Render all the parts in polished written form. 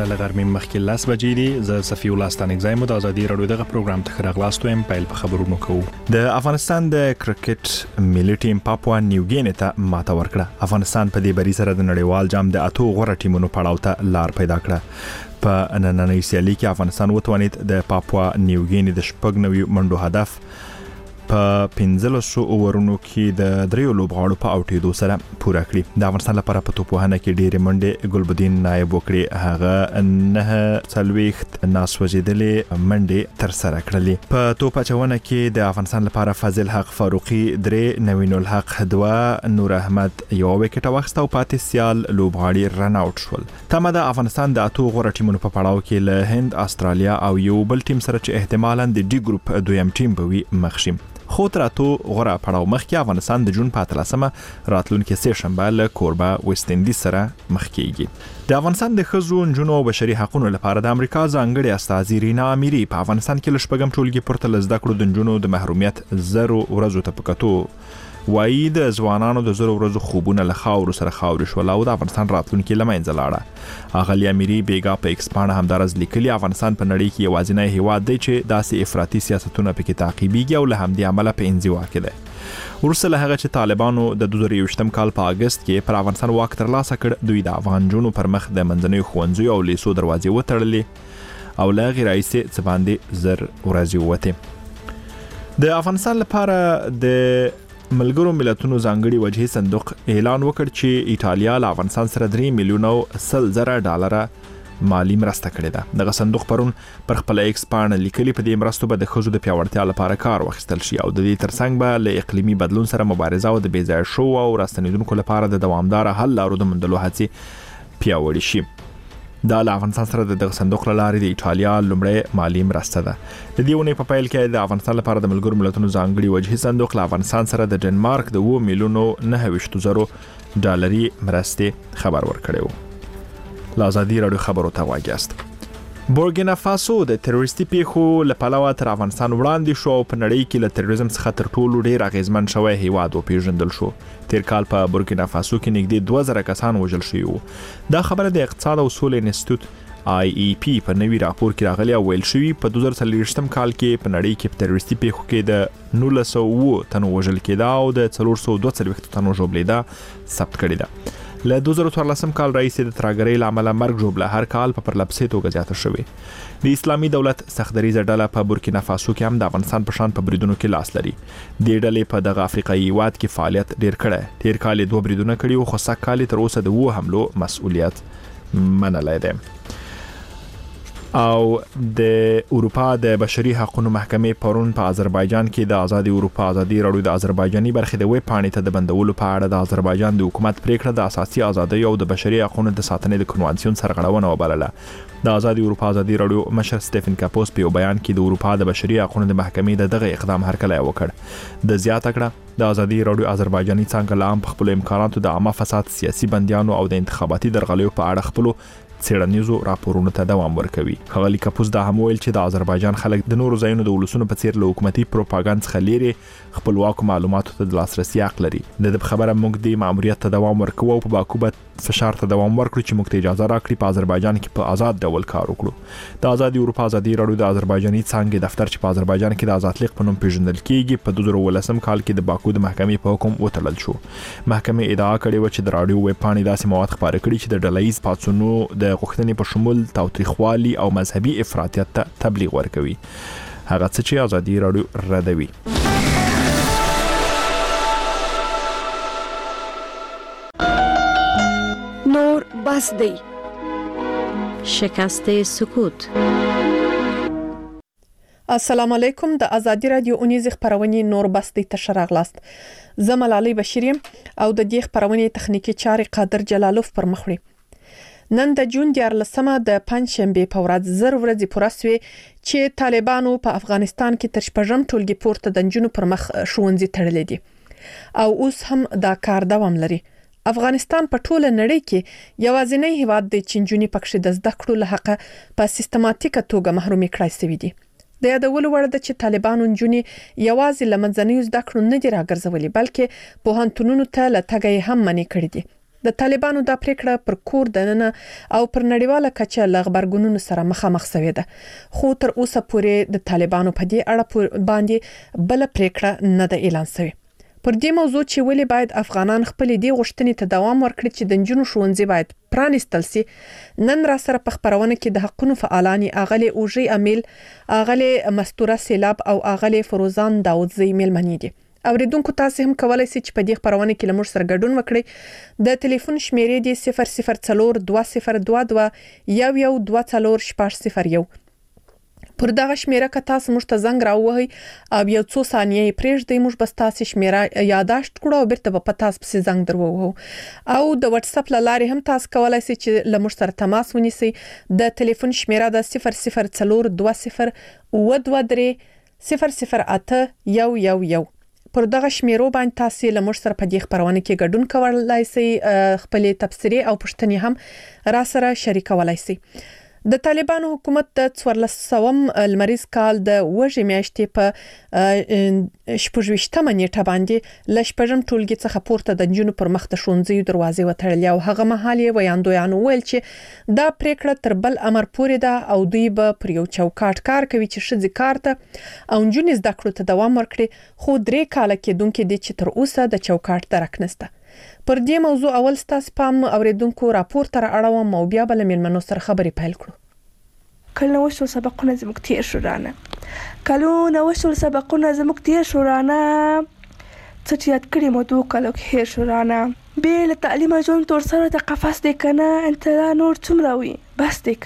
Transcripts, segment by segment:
مهاله لغرمې مخکې 10 بجې دي. زه صفي الله ستانګزای مو د ازادي رادیو دغه پروګرام ته راغلاستو ام پیل په خبرونو کوو. د افغانستان د کرکټ ملي ټیم پاپوا نیوګینې ته ماته ورکړه. افغانستان په دې بری سره د نړیوال جام د اتو غوړه ټیمونو پړاو ته لار پیدا کړه. په نننۍ سیالي کې افغانستان وتوانید د پاپوا نیوګینې د شپږ نوي منډو هدف په 1500 اورونو کې د دریو لوبغاړو په اوټېدو سره پوره کړی. د افغانستان لپاره په توپوهنه کې ډېرې منډې ګلبدین نایب وکړي. هغه نه څلويخت ناسوځېدلې منډې تر سره کړلې. په توپ اچونه کې د افغانستان لپاره فاضل حق فاروقي 3، نوین الحق 2، نور احمد 1 وکټ واخیسته او پاتې سیال لوبغاړي رن اوټ شول. تمه د افغانستان د اتو غوړه ټیمونو په پړاو کې له هند، استرالیا او یو بل ټیم سره چې احتمالاً د ډي ګروپ دویم ټیم به وي مخ شي. خو تر اتو غوړه پړاو مخکې افغانستان د جون په 13مه راتلونکي سه شنبه له کوربه ویسټ انډیز سره مخ کیږي. د افغانستان د ښځو، نجونو او بشري حقوقو لپاره د امریکا ځانګړي استازي رینا اميري په افغانستان کې له شپږم ټولګي پورته له زده کړو د نجونو د محرومیت 0 ورځو ته پکاتو وایي د ځوانانو د 0 ورځو خوبونه له خاورو سره خاورې شول او د افغانستان راتلونکي لمنځه لاړه. اغلی اميري بیګا په ایکس باندې همدارز لیکلي افغانستان په نړۍ کې یوازینی هیواد دی چې داسې افراطي سیاستونه پکې تعقیبيږي او له همدې عمله په انزوا کې ده. ورسره له هغه چې طالبانو د 2023 کال په اگست کې پر افغانستان واک ترلاسه کړ، دوی د افغان جنونو پر مخ د منځنیو ښوونځیو او لیسو دروازې وتړلې او له غیرایسي څه باندې 0 ورځې وته. د افغانستان لپاره د ملګرو ملتونو ځانګړي وجهي صندوق اعلان وکړ چې ایټالیا له افغانستان سره 3 میلیون او 100 ډالر مالی مرسته کړې ده. دغه صندوق پرون پر خپل ایکس باندې لیکلي په دې مرستو به د ښځو د پیاوړتیا لپاره کار واخیستل شي او د دې ترڅنګ به له اقلیمي بدلون سره مبارزه او د بې ځای شو او راستنیدونکو لپاره د دوامدار حل لارو د موندلو هڅې پیاوړې شي. دا له افغانستان سره د صندوق لارې د ایټالیا لومړی مالی مرسته ده. د دې ونې په پیل کې د افغانستان لپاره د ملګرو ملتونو ځانګړي وجهي صندوق له افغانستان سره د ډنمارک د 2 میلیون 900 ډالري مرستې خبر ورکړی و. لازادي رادیو خبرو ته واګیاست. بورګینا فاسو د تروریستي پیښو له پلوه تر افغانستان وړاندې شو او په نړۍ کې له تروریزم څخه تر ټولو ډیر اغیزمن شوی هیواد وپیژندل شو. تیر کال په بورګینا فاسو کې نږدې 2000 کسان وژل شوي وو. دا خبره د اقتصاد او سولې انسټیټیوټ IEP په نوي راپور کې راغلی او ویل شوی په 2023 کال کې په نړۍ کې په تروریستي پیښو کې د 1900 تنو وژل کېده او د 422 تنو ژوبلیده ثبت کړی ده. له 2014 کال راهیسې د ترهګرۍ له امله مرګ ژوبله هر کال په پرلپسې توګه زیاته شوې. د اسلامي دولت سختدریزه ډله په بورکینا فاسو کې هم د افغانستان په شان په بریدونو کې لاس لري. د ډلې په دغه افریقایي هیواد کې فعالیت ډیر کړی. تیر کال 2 بریدونه کړي او خو سږ کال تر اوسه د 2 حملو مسؤلیت منلی دی. او د اروپا د بشري حقوقو محکمې پرون په آذربایجان کې د آزادي اروپا ازادي رادیو د آذربایجاني برخې د ویب پاڼې ته د بندولو په اړه د آذربایجان د حکومت پریکړه د اساسي ازادۍ او د بشري حقوقو د ساتنې د کنوانسیون سرغړونه وبلله. د آزادي اروپا ازادي رادیو مشر سټيفن کاپوس په بیان کې د اروپا د بشري حقوقو د محکمې دغه اقدام هرکلی وکړ. د زیاته کړه د آزادي رادیو آذربایجاني څنګه لام په خپل امکاناتو د عامه فساد، سیاسي بندیانو او د انتخاباتي درغلیو په اړه خپل څېړنیزو راپورونو ته دوام ورکوي. ښاغلي کاپوس دا هم ویل چې د آذربایجان خلک د نورو ځایونو د ولسونو په څیر له حکومتي پروپاګاندا څخه لري خپلواکو معلوماتو ته د لاسرسي حق لري. د خبره موږ د ماموریت ته دوام ورکوو او په باکو به فشار ته دوام ورکړو چې موږ ته اجازه راکړي په آذربایجان کې په آزاد ډول کار وکړو. د آزادي اروپا ازادي رادیو د آذربایجاني څانګې دفتر چې په آذربایجان کې د آزادلیق په نوم پیژندل کیږي په 2018 کال کې د باکو د محکمې په حکم وتړل شو. محکمې ادعا کړې و چې د رادیو ویب پاڼې داسې مواد خپاره کړي چې د ډلهییز پاڅونونو د غوښتنې په شمول تاوتریخوالي او مذهبي افراطیت ته تبلیغ ورکوي. هغه څه چې ازادي رادیو ردوي. نور بس دی. شکست سکوت. السلام علیکم. د ازادي رادیو اونیز خبرونه نور بس دی ته راغلاست. زه ملالۍ بشیریم او د دې خبرونه تخنیکی چارې قادر جلالوف پر مخ وړي. نن د جون 14مه د پنځشنبه په ورځ 0 ورځې پوره شوې چې طالبانو په افغانستان کې تر شپږم ټولګي پورته د جنونو پر مخ ښوونځي تړلې دي او اوس هم دا کار دوام لري. افغانستان په ټوله نړۍ کې یوازینی هیواد دی چې جنونی پکښې د زده کړو له حقه په سیستماتیکه توګه محرومي کړای شوی دي. د یادولو وړ ده چې طالبانو جنونی یوازې لمنځنیو زده کړو نه دي راګرځولي بلکې پوهنتونونو ته له تګ هم منې کړی دي. د طالبانو د پریکړه پر کور دننه او پر نړیواله کچه ل خبرګونونو سره مخامخ شوې ده خو تر اوسه پورې د طالبانو په دې اړه باندې بل پریکړه نه ده اعلان شوې پر دې موضوع چې ولې باید افغانان خپل دې غوښتنې ته دوام ورکړي چې د نجونو ښوونځي باید پرانیستل سي نن را سره په خبرونه کې د حقوقو فعالان اغلی اوجي امیل اغلی مستوره سیلاب او اغلی فروزان داوودزی میلمنې دي اوریدونکو تاسو هم کولای شئ چې په دې خبرونه کې لمر سره ګډون وکړئ د ټلیفون شمیرې دی 00420201124001 پر دغه شمیره که تاسو موږ ته زنګ راووهئ او یو څو ثانیې پرېږدئ موږ به تاسو شمیره یاداشت کړو او بیرته په تاسو پسې زنګ درووهو او د واتس اپ لارې هم تاسو کولای شئ چې له موږ سره تماس ونیسئ د ټلیفون شمیره د 004202008111 پر دغه شمیرو باندې تاسو له موږ سره په دې خبرونه کې ګډون کولای شئ خپل تبصرې او پوښتنې هم را سره شریکولای شئ د طالبانو حکومت د 1400م لمریز کال د وژې میاشتې په شپږویشتمه نیټه باندې لشپږم ټولګي څخه پورته د نجونو پر مخ د ښوونځي دروازې وتړلې او هغه مهال یې ویاندویانو ویل چې دا پریکړه تر بل امر پورې ده او دوی به پر یو چوکاټ کار کوي چې ښځې کار ته او نجونې زده کړو ته دوام ورکړي خو 3 کاله کېدونکې دي چې تر اوسه د چوکاټ درک نشته پر دې موضوع اول ستاسو پام اوریدونکو راپور تر اړوم او بیا بل مېلمنو سره خبرې پیل کړو کلونه وشول سبقونه زموږ تیر شو رانه کلونه وشول سبقونه زموږ تیر شو رانه څه چې یاد کړی مو 2 کالو کې هیر شو رانه بې له تعلیمه ژوند تور سره د قفس دی کنه انتظار نور څومره وي بس دی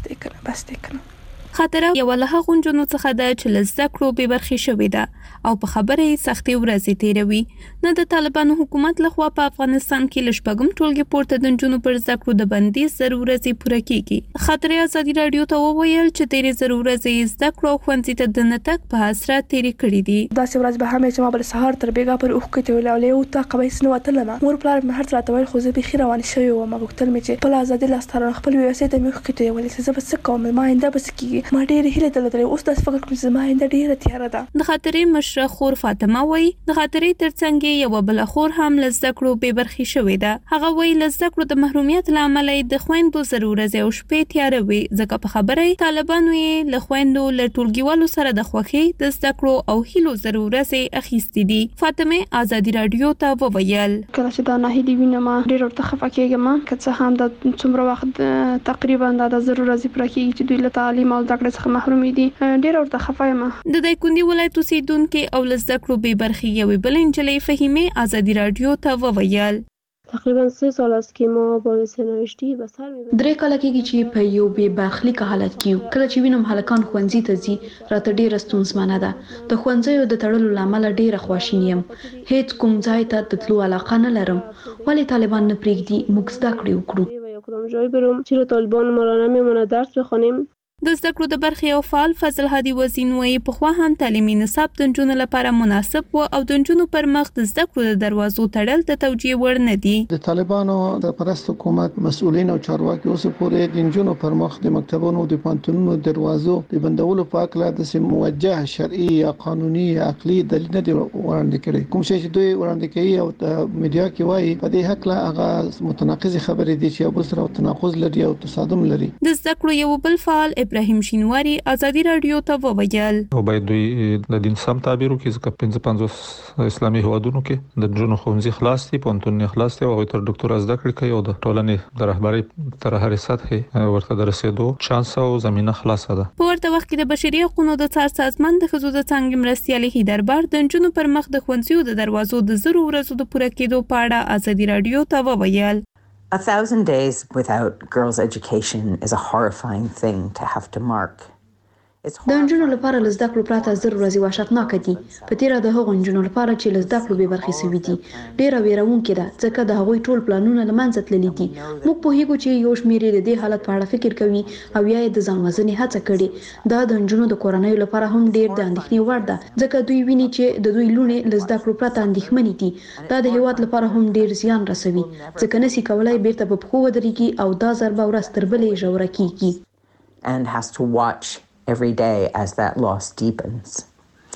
کنه خاطره یو له هغو نجونو څخه ده چې له زده کړو بې برخې شوې ده او په خبره یې سختې ورځې تیروي نه د طالبانو حکومت لخوا په افغانستان کې له شپږم ټولګي پورته د نجونو پر زده کړو د بندیز ضرورتي پوره کیږي خاطره ازادي رادیو ته وویل چې تیرې ضرورتي زده کړو خوندې ته د نتک په حسرت تیرې کړې دي داسې ورځ به هم چې ما بل سهار تر بیګا پر اوخ کې ویل او له تا قبایس نو وتلم مور پلار مې هر څه راته خو زه به خیر روان شوی و ما وکتل مې چې په ازادي لاستر خپل ویسې د مخ کې ته ولې زه بس کوم ما انده بس کیږي ما ډېر هیله درلوده اوس تاسو فکر کوم چې ما انده ډېره تیار ده د خاطرې مشره خور فاطمه وای د خاطرې ترڅنګ یو بل خور هم لزده کړو به برخي شوې ده هغه وای لزده کړو د محرومیت لامل د خويندو ضرورت او شپې تیار وي ځکه په خبره طالبانو یې له خويندو له ټولګیوالو سره د خوخي د زده کړو او هیلو ضرورت اخیستې دي فاطمه ازادي رادیو ته وویل کله چې دا ناهیلي وینم ډېر ورته خفه کېږم که څه هم د څومره وخت تقریبا د ضرورت پر کې چې دوی له تعلیم او زده کړې څخه محروم دي ډېر ورته خفه یم د دایکندي ولایت اوسیدونکو او لزده کړو به برخي یو بل انجلې فهیمه ازادي رادیو ته وویل تقریبا 3 سال است که ما با سرنوشتی به سر میبریم 3 کاله کېږي چې په یو بې برخلیک حالت کې کله چې وینم هلکان ښوونځي ته ځي راته ډېره ستونزمنه ده د ښوونځیو د تړلو لامل ډېره خواشینی یم هیڅ کوم ځای ته د تلو علاقه نه لرم ولی طالبان نه پریږدي موږ زده کړې وکړو یا کدام جای برم چرا طالبان ما را نمیمونه درس بخونیم د زده کړو د برخې او فعال فضل هادي وزین وایي په خو هم تعلیمي نصاب د نجونو لپاره مناسب و او د نجونو پر مخ د زده کړو د دروازو تړل د توجیه وړ نه دي د طالبانو د پرست حکومت مسؤلین او چارواکي اوس پورې د نجونو پر مخ د مکتبونو د پانتونونو دروازو د بندولو په اړه د موجه شرعي یا قانوني یا عقلي دلیل نه دی وړاندې کړي کوم شی چې دوی وړاندې کوي او د میډیا کې وایي په دې حق لا هغه متناقض خبرې دي چې یو سره تناقض لري او تصادم لري د زده کړو یو بل فعال ابراهیم شینواری ازادي رادیو ته وویل او باید دوی د دین سم تعبیر وکړي ځکه 55 اسلامي هوادونو کې د جنونو ښوونځي خلاص دي پونتون خلاص دي او تر ډاکټر زده کړې کوي او د ټولنې د رهبرۍ تر هر سطح ورته د رسیدو چانس او زمينه خلاصه ده په ورته وخت کې د بشري حقوقو د څار سازمان د خزو د څنګه مرستيالي هیدربار د جنونو پر مخ د ښوونځیو د دروازو د زرو ورځو د پوره کېدو په اړه ازادي رادیو ته وویل 1,000 days without girls' education is a horrifying thing to have to mark. د نجونو لپاره لزده کړو پراته زر ورځې وحشتناک دي په تیر د هغو نجونو لپاره چې لزده کړو به برخې سوي دي ډیره ویرونکې ده ځکه د هغوی ټول پلانونه لمنځه تللي دي موږ په هیڅ چې یو شمېر د دې حالت په اړه فکر کوي او یا د ځان وزنې هڅه کړي دا د نجونو د کورنۍ لپاره هم ډیر د اندېښنې وړ ده ځکه دوی ویني چې د دوی لونې لزده کړو پراته اندېښمنې دي دا د هیواد لپاره هم ډیر زیان رسوي ځکه نسی کولای بیرته په پخو ودرېږي او دا ضربه ورځ تر بلې ژوره کیږي and has to watch every day as that loss deepens.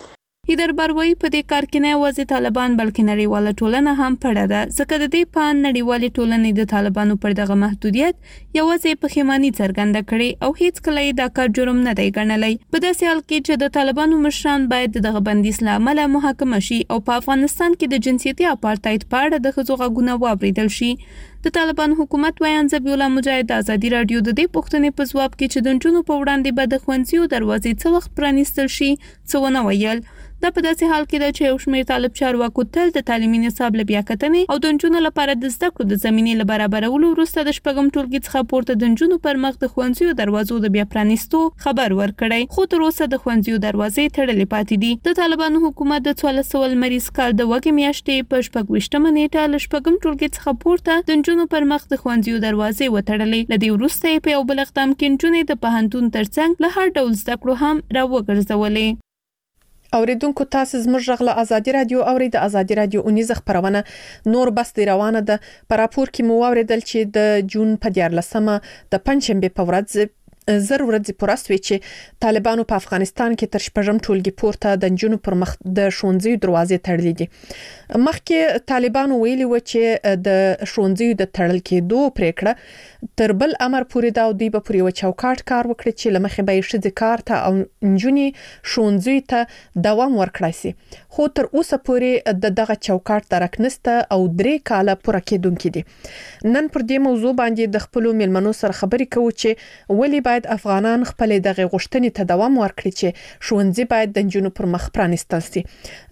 هیدر بروي په دې کار کې نه یوازې طالبان بلکې نړیواله ټولنه هم پړه ده، ځکه د دې په نړیوالې ټولنې د طالبانو پر دغه محدودیت یوازې پښیماني څرګنده کړي او هیڅ کله دا کار جرم نه دی ګڼلی. په داسې حال کې چې د طالبانو مشران باید دغه بندیز له امله محاکمه شي او په افغانستان کې د جنسیتي اپارټاید په اړه د ښځو غږونه واوریدل شي. د طالبان حکومت وایي ذبیح الله مجاهد د ازادي راډیو د دې پوښتنې په ځواب کې چې د نجونو په وړاندې به د ښوونځیو دروازې څه وخت پرانیستل شي څه ونه ویل. دا په داسې حال کې ده چې یو شمېر طالب چارواکو تل د تعلیمي نصاب له بیاکتنې او د نجونو لپاره د زده کړو د زمینې له برابرولو وروسته د شپږم ټولګي څخه پورته د نجونو پر مخ د ښوونځیو دروازو د بیا پرانیستو خبر ورکړی، خو تر اوسه د ښوونځیو دروازې تړلې پاتې دي. د طالبانو حکومت د 1400 لمریز کال د وږمې میاشتې په 26مه نیټه له شپږم ټولګي څخه پورته د نجونو پر مخ د ښوونځیو دروازې وتړلې. له دې وروسته په یو بل اقدام کې نجونې د پوهنتون ترڅنګ له هر ډول زده کړو هم راوګرځولې. اوریدونکو تاسو زموږ غږ له ازادي راډیو اوري. د ازادي راډیو اونیزه خبرونه نور بس دی روانه ده. په راپور کې مو اوریدل چې د جون په 14مه د پنځشنبه په ورځ زر ورځې پوراسوي چې طالبانو په افغانستان کې تر شپږم ټولګي پورته د نجونو پر مخ د ښوونځیو دروازې تړلې دي. مخکې طالبانو ویلي و چې د ښوونځیو د تړل کېدو پریکړه تر بل امر پورې دا دوی به پورې چوکاټ کار وکړي چې لمخې به شې کار ته او نجونی ښوونځیو ته دوام ورکړای شي. خو تر اوسه پورې دغه چوکاټ درکنسته او 3 کاله پوره کېدونکې دي. نن پر دې موضوع باندې د خپل ملمنو سره خبرې کوو چې ولی باید افغانان خپل دغه غوښتنې ته دوام ورکړي چې ښوونځي باید د نجونو پر مخ پرانیستل شي.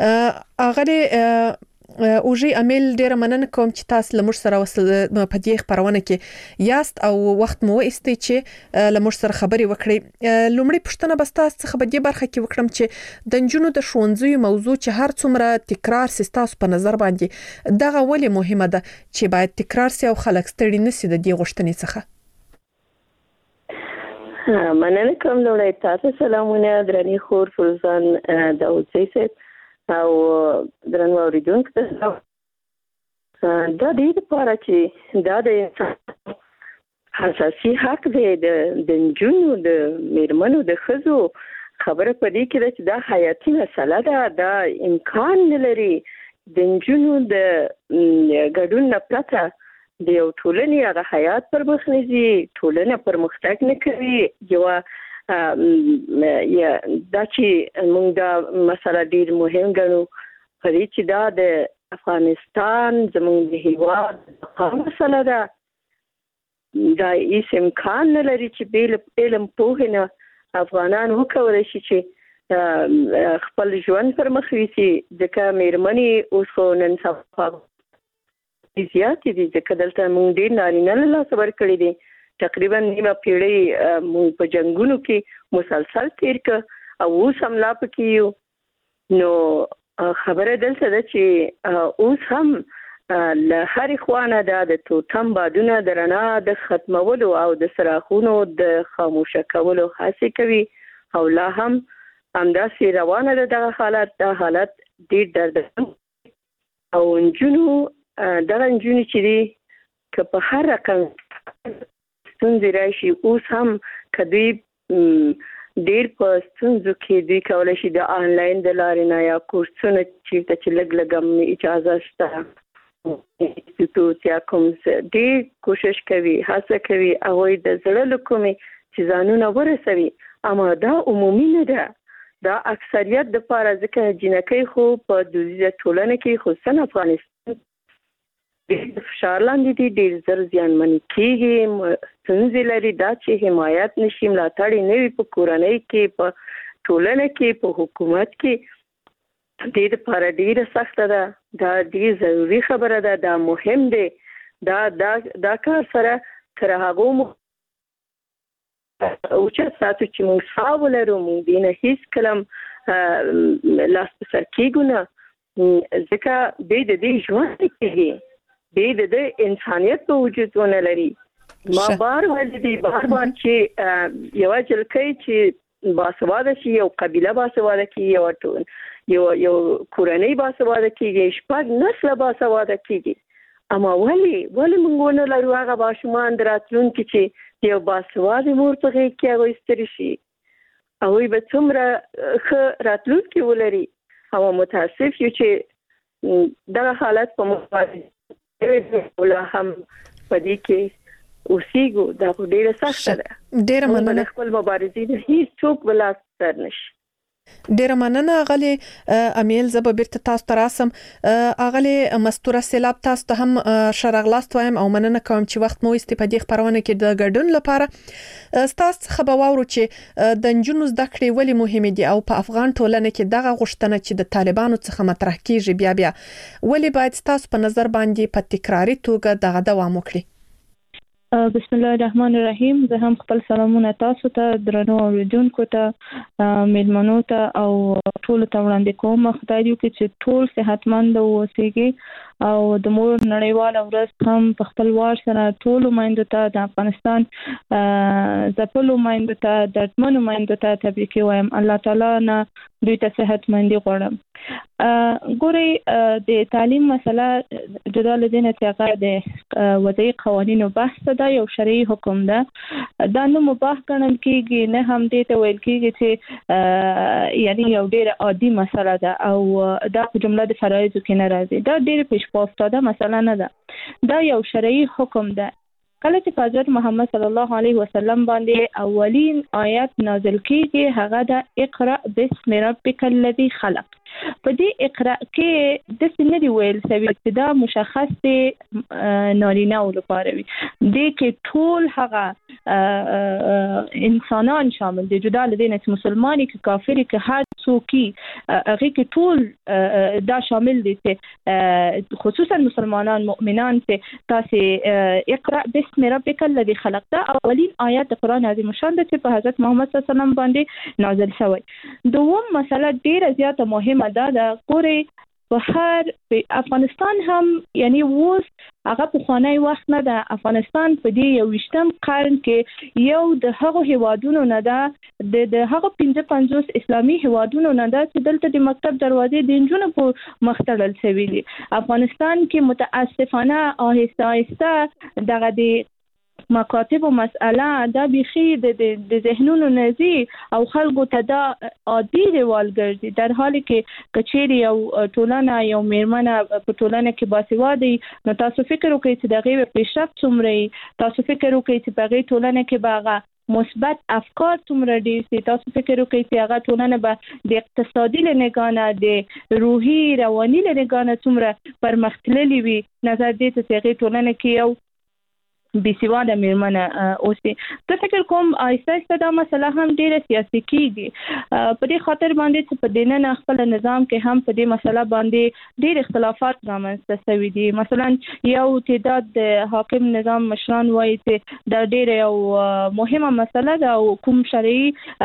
اغه اوجی امیل ډیره مننه کوم چې تاسو لمر سره په دې خبرونه کې یاست او وخت مو ایستي چې لمر سره خبري وکړي. لومړی پښتنه بس تاسو څخه په دې برخه کې وکړم چې د نجونو د ښوونځیو موضوع چې هر څومره تکرار سي تاسو په نظر باندې دغه ولې مهمه ده چې باید تکرار سي او خلک ستړي نشي د دې غوښتنې څخه؟ مننه کوم لوړی تاسو سلامونه درنی خور فروزان داوودزی صاحب او درنو اوریدونکو ته دا دې لپاره چې دا د انسان اساسي حق دی د نجونو د میرمنو د ښځو خبره پدې کې ده چې دا حیاتي مسله ده. دا امکان نه لري د نجونو د ګډون نه پرته د یو ټولنې هغه حیات پر مخ نه ځي، ټولنه پرمختګ نه کوي. یو یا دا چې موږ دا مسله ډیر مهم ګڼو په دې چې دا د افغانستان زموږ د هیواد مسله ده. دا هیڅ امکان نه لري چې بې علم پوهې نه افغانان وکولی شي چې خپل ژوند پر مخ یوسي. ځکه میرمنې اوس خو نن سبا زیاتې دي، ځکه دلته موږ ډېر نارینه له لاسه ورکړي دي. تقریبا نیمه پیړۍ موږ په جنگونو کې مسلسل تیر کړ او اوس هم لا پکې یو. نو خبره دلته ده چې اوس هم له هرې خوانه د توتم بادونه د رڼا د ختمولو او د څراغونو د خاموشه کولو هڅې کوي او لا هم همداسې روانه ده دغه حالت. دا حالت ډېر دردناک او نجونو دغه نجونې چې دي که په هر رقم ستونزې راشي اوس هم که دوی ډېر په ستونزو کې دوی کولی شي د آنلاین د لارې نه یا کورسونه چېرته چې لږ هم اجازه شته انسټیټوټ یا کوم ډېر کوشش کوي، هڅه کوي هغوی د زړه له کومې چې ځانونه ورسوي. اما دا عمومي نه ده، دا اکثریت دپاره ځکه جنکۍ خو په دودیزه ټولنه کې خصوصا افغانستان ډېر فشار لاندې دي، ډېر زر زیانمنې کېږي، ستونزې لري. دا چې حمایت نشي، ملاتړ یې نه وي په کورنۍ کې، په ټولنه کې، په حکومت کې، دې دپاره ډېره سخته ده. دا ډېر ضروري خبره ده، دا مهم دی. دا کار سره تر هغو اوچت ساتو چې موږ ساه ولرو، موږ دې نه هېڅ کله لاس په سر کېږو نه، ځکه بې د دې ژوند نه کېږي، بې د ده انسانیت په وجود ونه لري. ما بار ویلي دي چې یوه جلکۍ چې باسواده شي، یو قبیله باسواده کېږي، یو کورنۍ باسواده کېږي، 6 نسله باسواده کېږي. اما ولې موږ ونه لرو هغه ماشومان د راتلونکي چې یو باسواده مور په غېږ کې هغوی ستري شي، هغوی به څومره ښه راتلونکي ولري. او متاسف یو چې دغه حالت په مقابل ولا هم پدې کې اوسېګو دا ډیره سخته ده. ډیره مننه. خپل مبارزین هیڅ څوک بلا ستر نشي. ډیره مننه غلي امیل زب بیرته تاسو ته راسم. اغلی مستوره سیلاب تاسو ته هم شرغلاست وایم او مننه کوم چې وخت مو استفادې خبرونه کې د ګډون لپاره. تاسو څخه به واورو چې د نجونو زده کړې ولې مهمه دي او په افغان ټولنه کې دغه غوښتنه چې د طالبانو څخه مطرح کیږي بیا ولې باید تاسو په نظر باندې په تکراری توګه دغه دوام وکړي. بسم الله الرحمن الرحیم. زه هم خپل سلامونه تاسو ته درنو اوریدونکو ته میلمنو ته او ټول ته وړاندې کوم. خدای دې وکړي چې ټول صحتمند اوسئ او د مور نړیواله ورځ هم په خپل وار سره ټول مایندو ته د افغانستان ځپلو مایندو ته دردمنو مایندو ته تبریک وایم. الله تعالی نه دوی ته صحتمندي غواړم. ګوري د تعلیم مسله جدا لدینه چې هغه د وضعي قوانینو بحث ده، یو شرعي حکم ده. دا نو مباح ګڼل کیږي نه هم دې ته ویل کیږي چې یعنی یو ډېر عادي مسله ده او دا په جمله د فرایضو کې نه راځي. دا ډېر پیش پاستاده مسله نه ده، دا یو شرعي حکم ده. کله چې حضرت محمد صلی الله علیه وسلم باندې اولین آیت نازل کیږي هغه د اقرأ بسم ربک الذی خلق. په دې اقرأ کې د سنري ویل سوي چې دا مشخص دی نارینه او لپاره وي. دې کې ټول هغه انسانان شامل دي، جدا لدینه چې مسلمانی کې کافری کې هر څوکي هغه کې ټول دا شامل دي چې خصوصا مسلمانان مؤمنان چې تاسو اقرأ بسم ربک الذی خلق دا اولین آیت د قران عظیم شان ده چې په حضرت محمد صلی الله علیه وسلم باندې نازل شوی. دوم مسله ډیره زیاته مهمه دا ګوري په افغانستان هم یعنی اوس هغه په خوانی وخت نه ده. افغانستان په دې 21م قرن کې یو د هغو هیوادونو نه ده د هغو 55 اسلامي هیوادونو نه ده چې دلته د مکتب دروازې د نجونو په مخ تړل شوي دي. افغانستان کې متاسفانه آهسته آهسته دغه د مکاتب و مسئله دا بيخي د ذهنونو نزي او خلکو ته دا عادي ریوال ګرځي، در حالی کې کچېری یو ټولنه یو میرمنه په ټولنه کې باسوادي نو تاسو فکر وکړئ چې دغه پیشرفت څومره. تاسو فکر وکړئ چې په ټولنه کې باغه مثبت افکار څومره دي. تاسو فکر وکړئ چې هغه ټولنه به د اقتصادي لنګانه د روحي رواني لنګانه څومره پرمختللي وي. نظر دې ته چې هغه ټولنه کې یو بيسواده میرمنه اوسي. ته فکر کوم آیسته آیسته دا مسله هم ډیره سیاسي کیږي. په دې خاطر باندې چې په دینه خپل نظام کې هم په دې مسله باندې ډیر اختلافات رامنځته شوي دي. مثلا یو تعداد د حاکم نظام مشران وایي چې دا ډیره یو مهمه مسله ده او کوم شرعي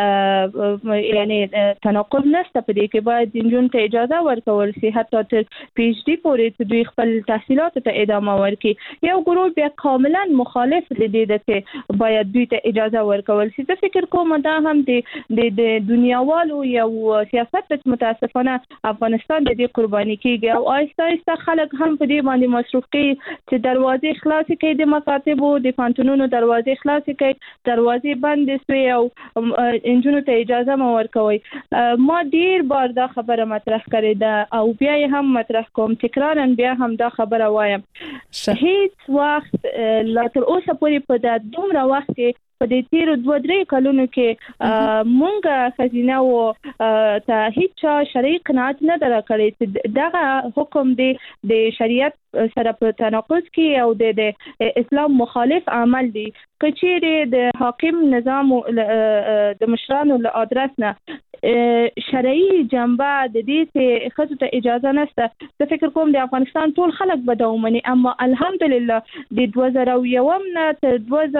یعنی تناقض نشته په دې کې، باید جنون ته اجازه ورکول شي حتی تر پی ایچ ډي پورې چې دوی خپل تحصیلات ته ادامه ورکړي. یو ګروپ بیا کاملا مخالف دي چې باید دوی ته اجازه ورکول شي. زه فکر کوم دا هم د دنیاوالو یو سیاست ته متاسفانه افغانستان د دې قرباني کیږي او آهسته آهسته خلک هم په دې باندې مصروف کیږي چې دروازې خلاص کړي د مکاتبو د پانتونونو دروازې خلاص کړي، دروازې بند شي او انجونو ته اجازه مو ورکوي. ما ډیر بار دا خبره مطرح کړې ده او بیا هم مطرح کوم، تکرارا بیا هم دا خبره وایم. هیڅ وخت تر اوسه پورې په دا دومره وخت کې په دې تیر 2-3 کلونو کې مونږه خزینه او ته هیڅ شرعي قناعت نه درکړې چې دغه حکم د شریعت سره په تناقض کې او د اسلام مخالف عمل دی. کچېره د حاکم نظام د مشرانو له ادرس نه شرعي جنبه د دې چې خصوصا ته اجازه نشته. زه فکر کوم د افغانستان ټول خلک به دا ومني، اما الحمدلله د 2001 نه تر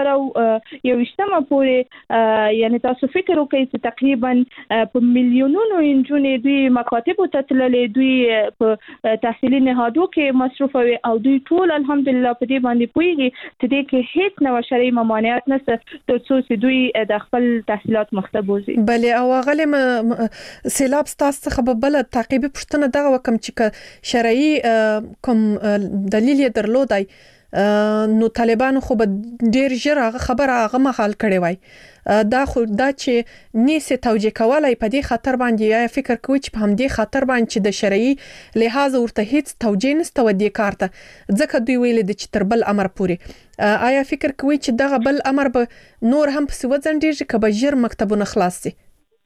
2021 پورې یعنی تاسو فکر وکړئ چې تقریبا په میلیونونو انجونې دوی مکاتبو ته تللې، دوی په تحصیلي نهادو کې مصروف وي او دوی ټول الحمدلله په دې باندې پوهیږي چې دې کې هیڅ نو شرعي ممانعت نشته تر څو چې دوی د خپل تحصیلات مخته بوزي. بلې او غلم سیلاب ستاسو څخه به بل تعقیبي پوښتنه دغه وکم چې شرعي کوم دلیل یې درلودای نو طالبانو خو به ډیر ژر هغه خبره هغه مخال کړي وای. دا چې نیسه توجیه کولای په دې خاطر باندې یا فکر کوي چې په همدې خاطر باندې چې د شرعي لحاظ ورته هیڅ توجیه نشته ودی کارته ځکه دوی ویل د چې تر بل امر پوري. آیا فکر کوي چې دغه بل امر به نور هم په سوځندېږي کبه ژر مکتبونه خلاص شي؟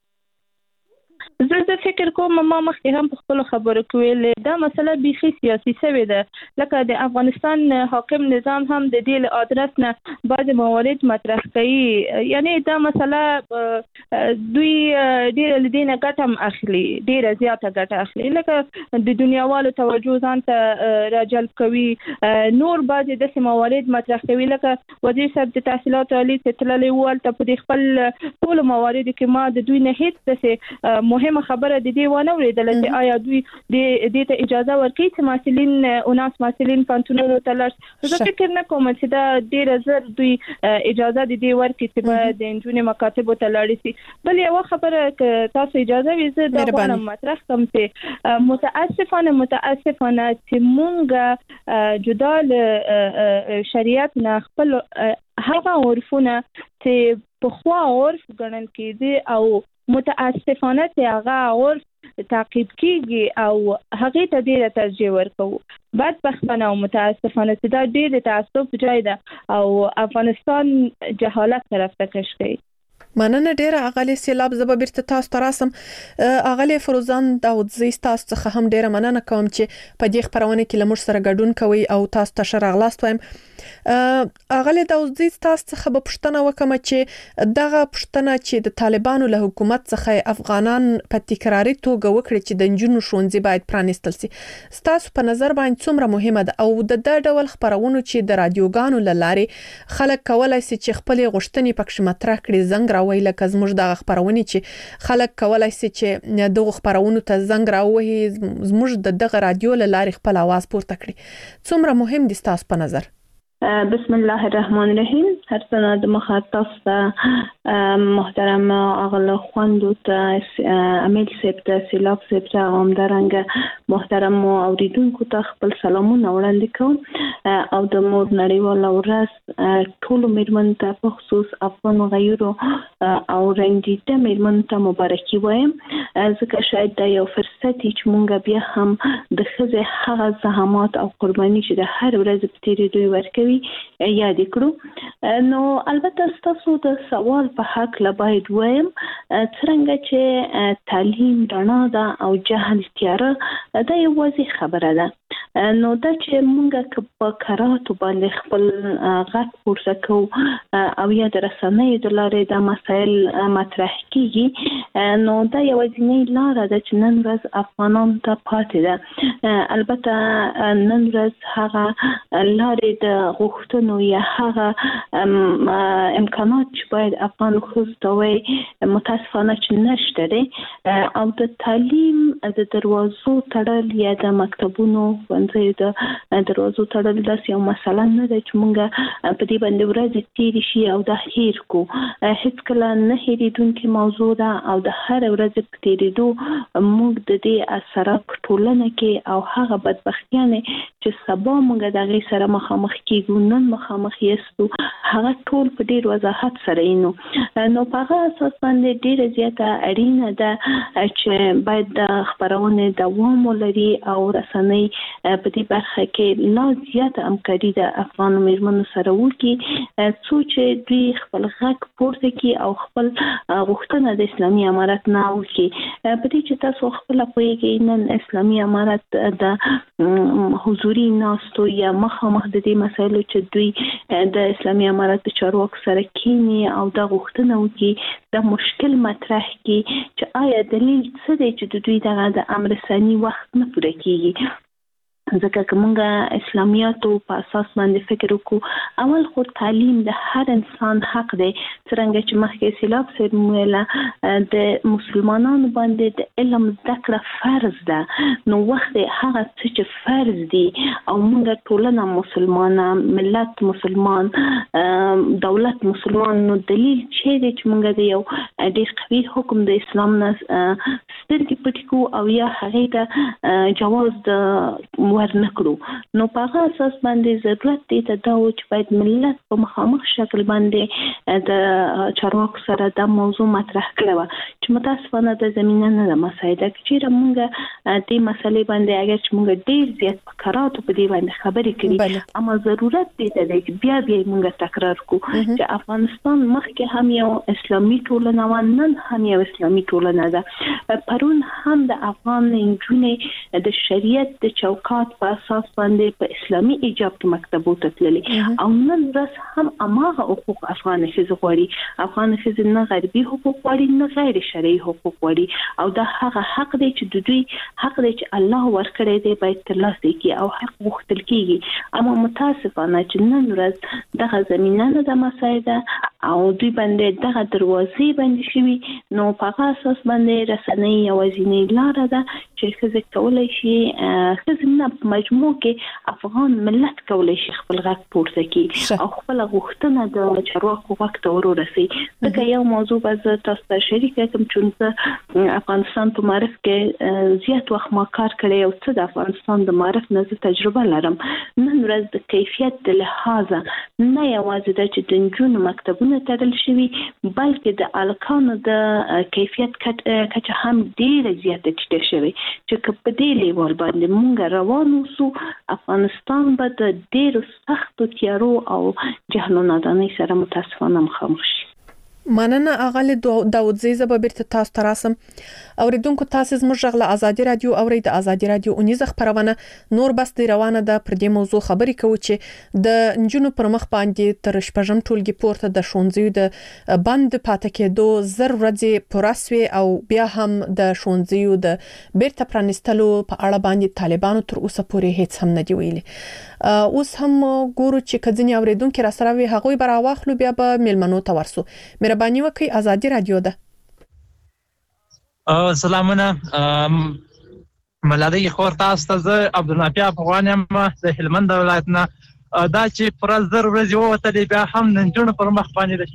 زه فکر کوم ما مخکې هم په خپل خبرو کې ویل دا مسله بيخي سیاسي شوې ده. لکه د افغانستان حاکم نظام هم د دې له ادرس نه بعض موارد مطرح کوي. یعنی دا مسله دوی ډېر لدینه ګټه هم اخلي، ډېر زیاته ګټه اخلي. لکه د دنیاوالو توجه ځان ته راجلب کوي. نور بعض د موارد مطرح کوي لکه وزیر صاحب د تحصیلات عالی تللی ول ته په خپل ټول موارد کې ما د دوی نه هیڅ څه مهم خبره د دې ونه ولیدل چې آیا دوی د دې ته اجازه ورکړي چې مسؤلین پانتونونو ته لاړ. زه فکر نه کوم چې دا ډیر زر دوی اجازه د دې ورکړي چې د انجونې مکاتبو ته لاړ شي. بل یو خبره ک تاسو اجازه ویزه دا غواړم مطرح کوم چې متاسفانه چې مونږ جدا له شریعت نه خپل هغه عرفونه چې په خوا عرف ګڼل کېدي او متاسفانه چې هغه عرف تعقیب کیږي او هغه ته ډیره ترجیح ورکوو. بدبختانه او متاسفانه چې دا ډیره تعصب جای ده او افغانستان جهالت طرف ته کش کوي. مننه ډیره اغلی سیلاب زب بیرته تاسو ته راسم. اغلی فروزان داودزی تاسو څخه هم ډیره مننه کوم چې په دې خبرونه کې لمر سره ګډون کوي او تاسو ته شرغلاست وایم. اغلی داودزی تاسو څخه به پښتنه وکم چې دغه پښتنه چې د طالبانو له حکومت څخه افغانان په تکراری توګه وکړي چې د جنونو شونځي باید پرانیستل شي. تاسو په نظر باندې څومره مهمه ده او د دا ډول خبرونه چې د رادیوګانو لاره خلک کولای شي چې خپل غوښتنې پکښ مطرح کړي زنګ راوي لکه زموږ د خبرونه چې خلک کولای شي چې دغه خبرونه ته زنګ راوي زموږ د دغه رادیو لاره خپل आवाज پورته کړي. څومره مهم دي تاسو په نظر؟ بسم الله الرحمن الرحیم. هر څنګه د مخاطب محترم اغله خواندو ته امیل سیب ته سیلاب سیب ته همدارنګه محترم اوریدونکو ته خپل سلامونه وړاندې کوم او د مور نړیوال ورځ ټول میرمن ته په خصوص افغان غیرو او رنګیته میرمن ته مبارکي وایم ځکه شاید دا یو فرصت چې مونږ بیا هم د خزه هغه زحمات او قرباني چې د هر ورځ په تیری دوی ورکوي یاد کړو. نو البته تاسو د سوال په حق لا باید وایم څنګه چې تعلیم رڼا ده او جهل تیاره دا یو واضح خبره ده. نو دا چې مونږه په قراراتو باندې خپل غږ پورته کوو او یا د رسنیو د لارې د مسایل مطرح کیږي نو دا یو ځینې لاره ده چې نن ورځ افغانان ته پاتې ده. البته نن ورځ هغه لارې د غوښتنو یا هغه امکانات چې باید افغان ښځو ته وي متاسفانه چې نشته دی او د تعلیم د دروازو تړل یا د مکتبونو ښوونځیو د دروازو تړل داسې یو مسله نه ده چې موږ په دې باندې ورځې تېرې شي او دا هیر کړو. هېڅکله نه هېرېدونکې موضوع ده او د هر ورځې په تېرېدو موږ د دې اثرات په ټولنه کې او هغه بدبختیانې چې سبا موږ د هغې سره مخامخ کېږو نن مخامخ یستو هغه ټول په ډیر وضاحت سره نو په هغه اساس باندې ډیره زیاته اړینه ده چې باید د خبرونه دوام ولري او رسنۍ په دې برخه کې لا زیاته همکاري د افغان میرمنو سره وکړي څو چې دوی خپل غږ پورته کړي او خپل غوښتنه د اسلامي امارت نه وکړي. په دې چې تاسو خپل پوهیږئ نن اسلامي امارت د حضوري ناستو یا مخامخ د دې مسایلو چې دوی د اسلامي امارت د چارواکو سره کینی او د غوښتنه وکړي د مشکل مطرح کړي چې آیا دلیل څه دی چې دوی دغه د امر ثاني وخت نه پوره کیږي. ځکه که موږ اسلامیاتو په اساس باندې فکر وکړو اول خو تعلیم د هر انسان حق دی څرنګه چې مخکې سیلاب صاحب ویله د مسلمانانو باندې د علم زده کړه فرض ده. نو وخت هغه څه چې فرض دي او موږ ټولنه مسلمانه ملت مسلمان دولت مسلمان نو دلیل چې دی چې موږ د یو ډېر قوي حکم د اسلام نه سترګې پټې کړو او یا هغې ته جواز د ورنکړو نو په هغه اساس باندې ضرورت دی ته دا و چې باید ملت په مخامخ شکل باندې د چارواکو سره دا موضوع مطرح کړو چې متاسفانه د زمينه نه مسایده چې موږ دې مسلې باندې اگر چې موږ ډیر زیات فکراتو په دې باندې خبرې کړي اما ضرورت دی ته بیا موږ تکرار کو چې افغانستان مخکې هم یو اسلامي ټولنه و نن هم یو اسلامي ټولنه ده پرون هم د افغان نجونې د شریعت د چوکاټ په اساس باندې په اسلامي ایجاب کې مکتبو ته تللې او نن ورځ هم اماغه حقوق افغان ښځو غواړي افغان ښځې نه غربي حقوق غواړي نه غیر شرعي حقوق غواړي او دا هغه حق دی چې د دوی حق دی چې الله ورکړی دی باید ترلاسه کړي او حق غوښتل کیږي اما متاسفانه چې نن ورځ دغه زمينه نه د مسایده او دوی باندې دغه دروازې باندې شوي نو په هغه اساس باندې رسنۍ یوازینۍ لاره ده چې ښځې کولی شي ښځې نه په مجموع کې افغان ملت کولی شي خپل غږ پورته کړي او خپل غوښتنه د چارواکو غږ ته ورسوي ځکه یو موضوع به زه تاسو ته شریکه کړم چې زه افغانستان په معرف کې زیات وخت ما کار کړی او څه د افغانستان د معرف نه تجربه لرم نن ورځ د کیفیت د لحاظه نه یوازې د چې د نجونو مکتبونه تړل شوي بلکې د الکانو د کیفیت کچه هم ډیره زیاته ټیټه شوې چې په دې لیول باندې مونږ روان اوسو افغانستان به د ډیرو سختو تیارو او جهل و نادانۍ سره متاسفانه مخامخ شي. مننه اغلی داودزی زه به بیرته تاسو ته راسم. اوریدونکو تاسو زموږ غږ له ازادي رادیو اورئ د ازادي رادیو اونیزه خبرونه نور بس دی روانه ده پر دې موضوع خبرې کوو چې د نجونو پر مخ باندې تر شپږم ټولګي پورته د ښوونځیو د بند پاتې کېدو زر ورځې پراسوي او بیا هم د ښوونځیو د بیرته پرانیستلو په اړه باندې طالبانو تر اوسه پورې هیڅ هم نه دی ویلي. اوس هم ګورو چې کځنی اوریدونکو را سره وي هغوی به راواخلو بیا به میلمنو ته ورسو. مهرباني وکړئ ازادي رادیو ده. سلامونه ملالۍ خور تاسو ته زه عبدالنافع افغان یم د هلمند ولایت نه دا چې پر زر ورځې ووتلې بیا هم نجونو پر مخ باندې د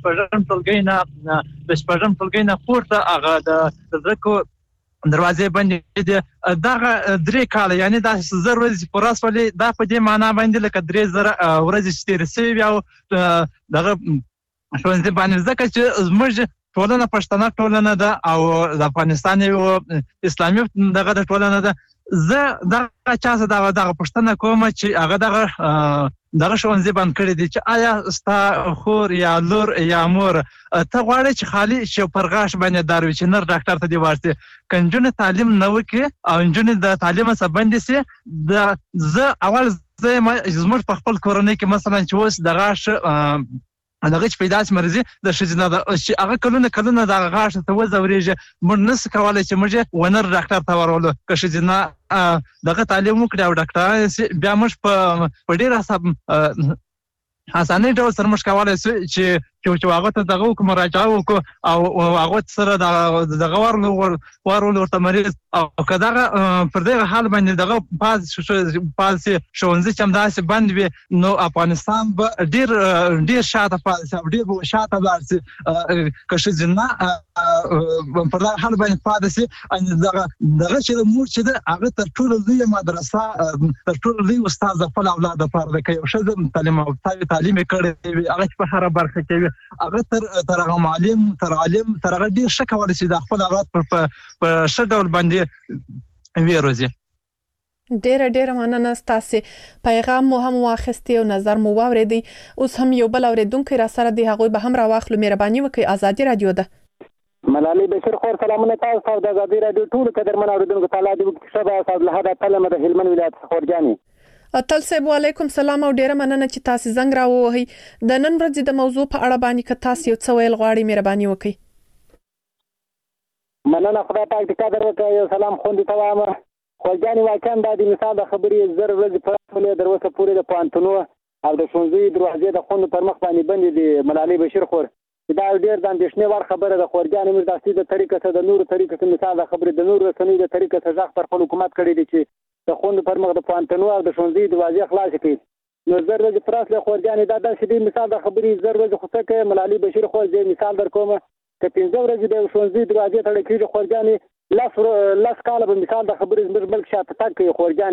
شپږم ټولګي نه پورته هغه د زکو دروازې باندې دغه 3 کال یعنی دا زر ورځې پر اسولې دا په دې معنی باندې لکه 3000 ورځې چې تیر شوي او دغه ښوونځي باندې ځکه چې زموږ ټولنه پښتنه ټولنه ده او د افغانستان یو اسلامي دغه ټولنه ده زه دغه چا څه دغه پښتنه کوم چې هغه دغه ښوونځي باندې کړی دي چې آیا ستا خور یا لور یا مور ته غواړي چې خالي شي پر غاښ باندې داروي چې نر ډاکټر ته دی ورسي کنجونه تعلیم نه وکړي او انجونه د تعلیم څخه باندې سي زه اول زموږ په خپل کورنۍ کې مثلا چې اوس د غاښ دغه چې پیدا مرزي د شجنه چې هغه کلونه د غاښ ته وزوريږي موږ نس کولای چې موږ ونر ډاکټر ته ورولو که شجنه دغه تعلیم وکړي او ډاکټر بیا موږ په ډیر حسانه ډول سره موږ کولای چې هغه ته دغه کوم مراجعه وکړو او هغه سره دغه ورول ورته مریض او کداغه پر دغه حال باندې دغه پالسي ښوونځي چې همداسې بند وي نو افغانستان به ډیر شاته پالسي او ډیر شاته لاړسي که ښځینه پر دغه حال باندې پاتې سي دغه چې موږ چې هغه تر ټولو لویه مدرسه تر ټولو لوی استاد د خپل اولاد لپاره ده که یو ښځه تعلیم کړی وي هغه په هره برخه کې هغه تر هغه معلم تر عالم تر هغه ډیر ښه کولی شي د خپل اولاد په ښه ډول باندې ویروزي. ډیره مننه ستاسو پیغام مو هم واخیستی او نظر مو واوریدي. اوس هم یو بل اوریدونکو را سره دی هغوی به هم راواخلو. مهرباني وکړئ ازادي رادیو ده. ملالۍ بشیر خور سلامونه تاسو ته د ازادي رادیو ټول قدرمن اوریدونکو ته الله دې وکړي شبا صاحب له هدا تلمه د هلمند ولایت خورجاني اتل صاحب علیکم سلام او ډیره مننه چې تاسو زنګ راووهی د نن ورځې د موضوع په اړه باندې که تاسو یو څه ویل غواړئ مهرباني وکړئ. مننه خدای پاک دې قدر وکړي. یو سلام خوندې ته وایم خورجاني واقعا دا د مثال د خبرې زر ورځې په ټولې در اوسه پورې د پوهنتونو او د ښوونځي دروازې د خوندو پر مخ باندې بندې دي. ملالۍ بشیر خور دا ډېر د اندېښنې وړ خبره ده. خورجاني موږ داسې د طریقه څخه د نورو طریقه څخه مثال د خبرې د نورو رسنیو د طریقه څخه ځخ پر خپل حکومت کړی دی چې د خوندو پر مخ د پوهنتونو او د ښوونځي دروازې خلاصې کړي. نو زر ورځې پر اصل خورجاني دا داسې دی مثال د خبرې زر ورځې خو څه کوي. ملالۍ بشیر خور زه مثال در کوم که 15 ورځې د ښوونځي دروازې تړل کېږي خورجاني 10 کاله به مثال د خبرې زموږ ملک شاته تګ کوي. خورجاني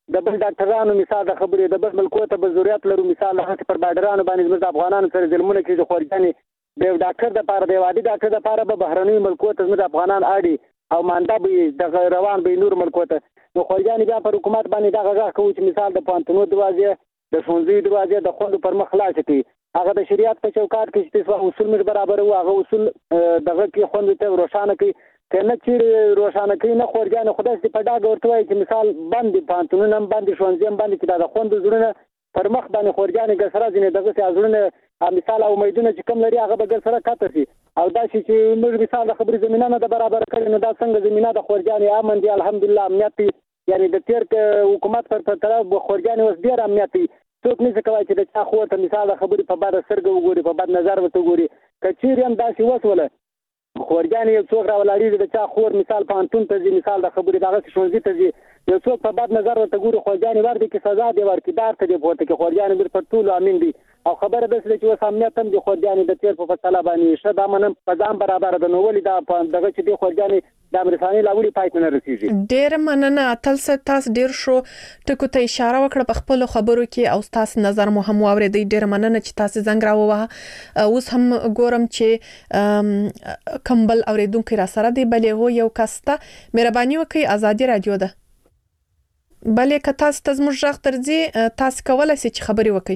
د بل ډاکټرانو مثال د خبرې د بل ملکو ته به ضرورت لرو مثال هغه پر بارډرانو باندې زموږ د افغانانو سره ظلمونه کوي د خورجانې د یو ډاکټر دپاره د یو عادي ډاکټر دپاره به بهرنیو ملکو ته زموږ افغانان اړي او مانده به دغه روان به نور ملکو ته نو خورجانې بیا پر حکومت باندې دغه غږ کوو چې مثال د پوهنتونو دروازې د ښوونځیو دروازې د خوندو پر مخ خلاصې کړي هغه د شریعت په چوکاټ کې چې اصول موږ برابر وو هغه اصول دغه کې خوندو ته روښانه کړي که نه چیرې روښانه کوي نه خورجانې خو داسې په ډاګه ورته وایي چې مثال بندې پوهنتونونه هم بندې ښوونځي هم بندې چې دا د خوندو زړونه پر مخ باندې خورجانې ګسره ځینې دغسې زړونه مثال او امیدونه چې کم لري هغه به ګسره کته شي او داسې چې موږ مثال د خبرې زمینه نه ده برابره کړې نو دا څنګه زمینه د خورجانې امن دي الحمدلله امنیت دی یعنی د تیر حکومت پر طرف خورجانې اوس ډېر امنیت دی څوک نشي کولی چې د چا خور ته مثال د خبرې په بده سترګه وګوري په بد نظر ورته وګوري که چیرې هم داسې وسوله خورجانې یو څوک راولاړېږي د چا خور مثال پوهنتون ته ځي مثال د خبرې دغسې ښوونځي ته ځي یو څوک په بد نظر ورته ګوري خورجانې ورده کې سزا دی ورکړي دار ته دی پورته کړي خورجانې بېر پر ټولو امین دی او خبره داسې ده چې اوس امنیت هم د خورجانې د تیر په فیصله باندې ښه دا منم په ځان برابره ده نو ولې دا دغه چې دی خورجانې د امرساني لا ولې پای ته نه رسېږي ډېره مننه اتل صاحب تاسو ډېر ښو ټکو ته اشاره وکړه په خپلو خبرو کې او ستاسو نظر مو هم واورېدی ډېره مننه چې تاسو زنګ راووهه اوس هم ګورم چې کمبل اورېدونکی را سره دی بلې هو یو کس ته مهرباني وکړئ ازادي رادیو ده بلې که تاسو ته زموږ غږ درځي تاسو کولی شئ چې خبرې وکړئ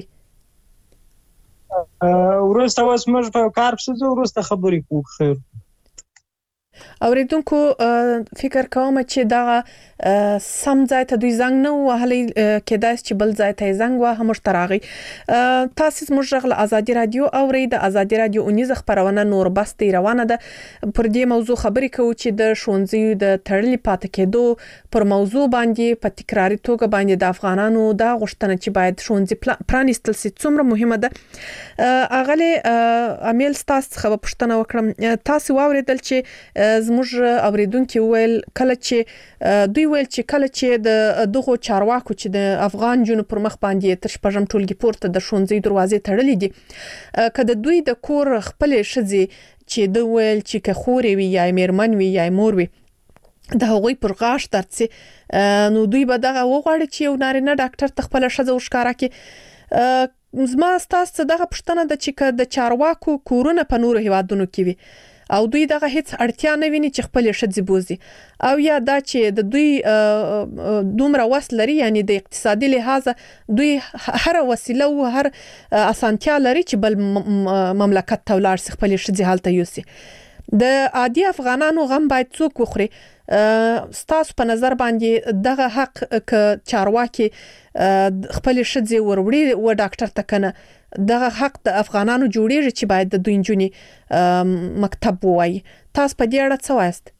وروسته اوس موږ په کار پسې ځو وروسته خبرې کوو خیر اوریدونکو فکر کوم چې دا سم ځای ته دوی زنګ نه وهلی کېدای چې بل ځای ته زنګ وه موږ تراغي تاسو موږ غل ازادي رادیو اوري د ازادي رادیو اونیز خبرونه نور بستي روانه ده پر دې موضوع خبرې کوو چې د شونځي د تړلې پاتې کېدو پر موضوع باندې په تکراری توګه باندې د افغانانو دا غوښتنه چې باید شونځي پرانیستل سي څومره مهمه ده اغله امیل تاسو څخه پوښتنه وکړم تاسو واوریدل چې زموږ اوریدونکو ویل کله چې دوی ویل چې کله چې د دغه چارواکو چې د افغان جنو پر مخ باندې تر شپږم ټولګي پورته د شونځي دروازې تړلې دي کله دوی د کور خپل شذي چې دوی ویل چې که خورې وي یا میرمن وي یا مور وي د هغوی پر غاښ درڅي نو دوی به دغه وغواړي چې یو نارینه ډاکټر تخپل شذ وشکاره کې زما ستاسو دغه پښتنه د چې د چارواکو کورونه په نورو هیوادونو کې وي او دوی دغه هیڅ اړتیا نه ویني چې خپل شذ بوزي او یا دا چې د دوی دومره وسل لري یعنی د اقتصادي لحاظ دوی هر وسیله او هر اسانتیا لري چې بل مملکت ته ولاړ سي خپل شذ حالت یوسي د عادي افغانانو غم باید څوک وخوري ستاسو په نظر باندې دغه حق ک چارواکي خپل شذ وروړي و ډاکټر ته کنه دغه حق د افغانانو جوړیږي چې باید د دوی نجونې مکتب وایي تاسو په دې اړه څه وایست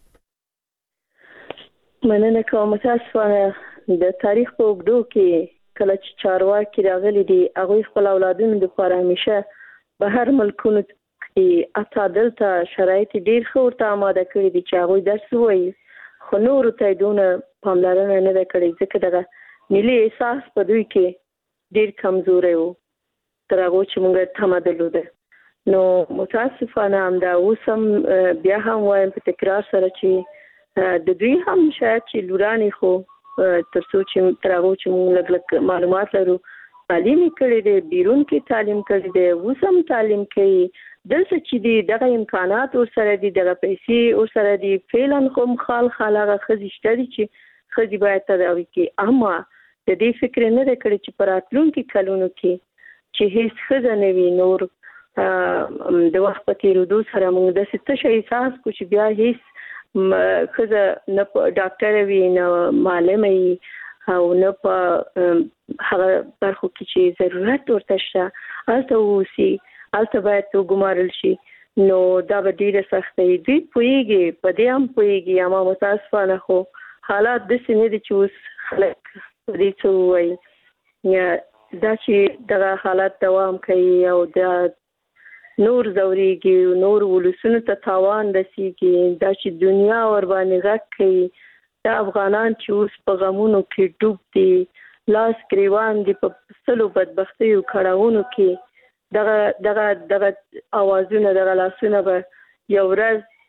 مننه کوم متاسفانه د تاریخ په اوږدو کې کله چې چارواکي راغلي دي هغوی خپل اولادونو لپاره همیشه په هر ملکونو کې اتعادل ته شرایط ډېر ښه ورته آماده کړي دي چې هغوی درس ووایي خو نورو ته یې دونه پاملرنه نه ده کړې ځکه دغه ملي احساس په دوی کې ډېر کمزوری و تر هغه چې موږ تمه درلوده نو متاسفانه همدا اوس هم بیا هم وایم په تکرار سره چې د دوی هم شاید چې لورانې خو تر څو چې تر هغه چې موږ لږ معلومات لرو تعلیم کړی دی بیرون کې تعلیم کړی دی اوس هم تعلیم کوي دلته چې دی دغه امکانات ورسره دي دغه پیسې ورسره دي فعلا خو خال هغه ښځې شته دي چې ښځې باید تداوي کړي اما د دې فکر نه دی کړی چې په راتلونکي کلونو کې چې هیڅ ښځه نه وي نور د وخت په تېرېدو سره موږ داسې تشه احساس کړو چې بیا هیڅ ښځه نه په ډاکټره وي نه معلمه وي او نه په هغه برخو کې چې ضرورت ورته شته هلته واوسي هلته باید وګمارل شي نو دا به ډېره سخته وي دوی پوهېږي په دې هم پوهېږي اما متاسفانه خو حالات داسې نه دي چې اوس خلک په دې څه ووایي دا چې دغه حالت دوام کوي او دا نور زوريږي نور ولسونو ته تاوان رسیږي دا چې دنیا ور باندې غږ کوي دا افغانان چې اوس په غمونو کې ډوب دي لاس گریوان دي په سلو بدبختي او کړهونو کې دغه اوازونه دغه لاسونه به یو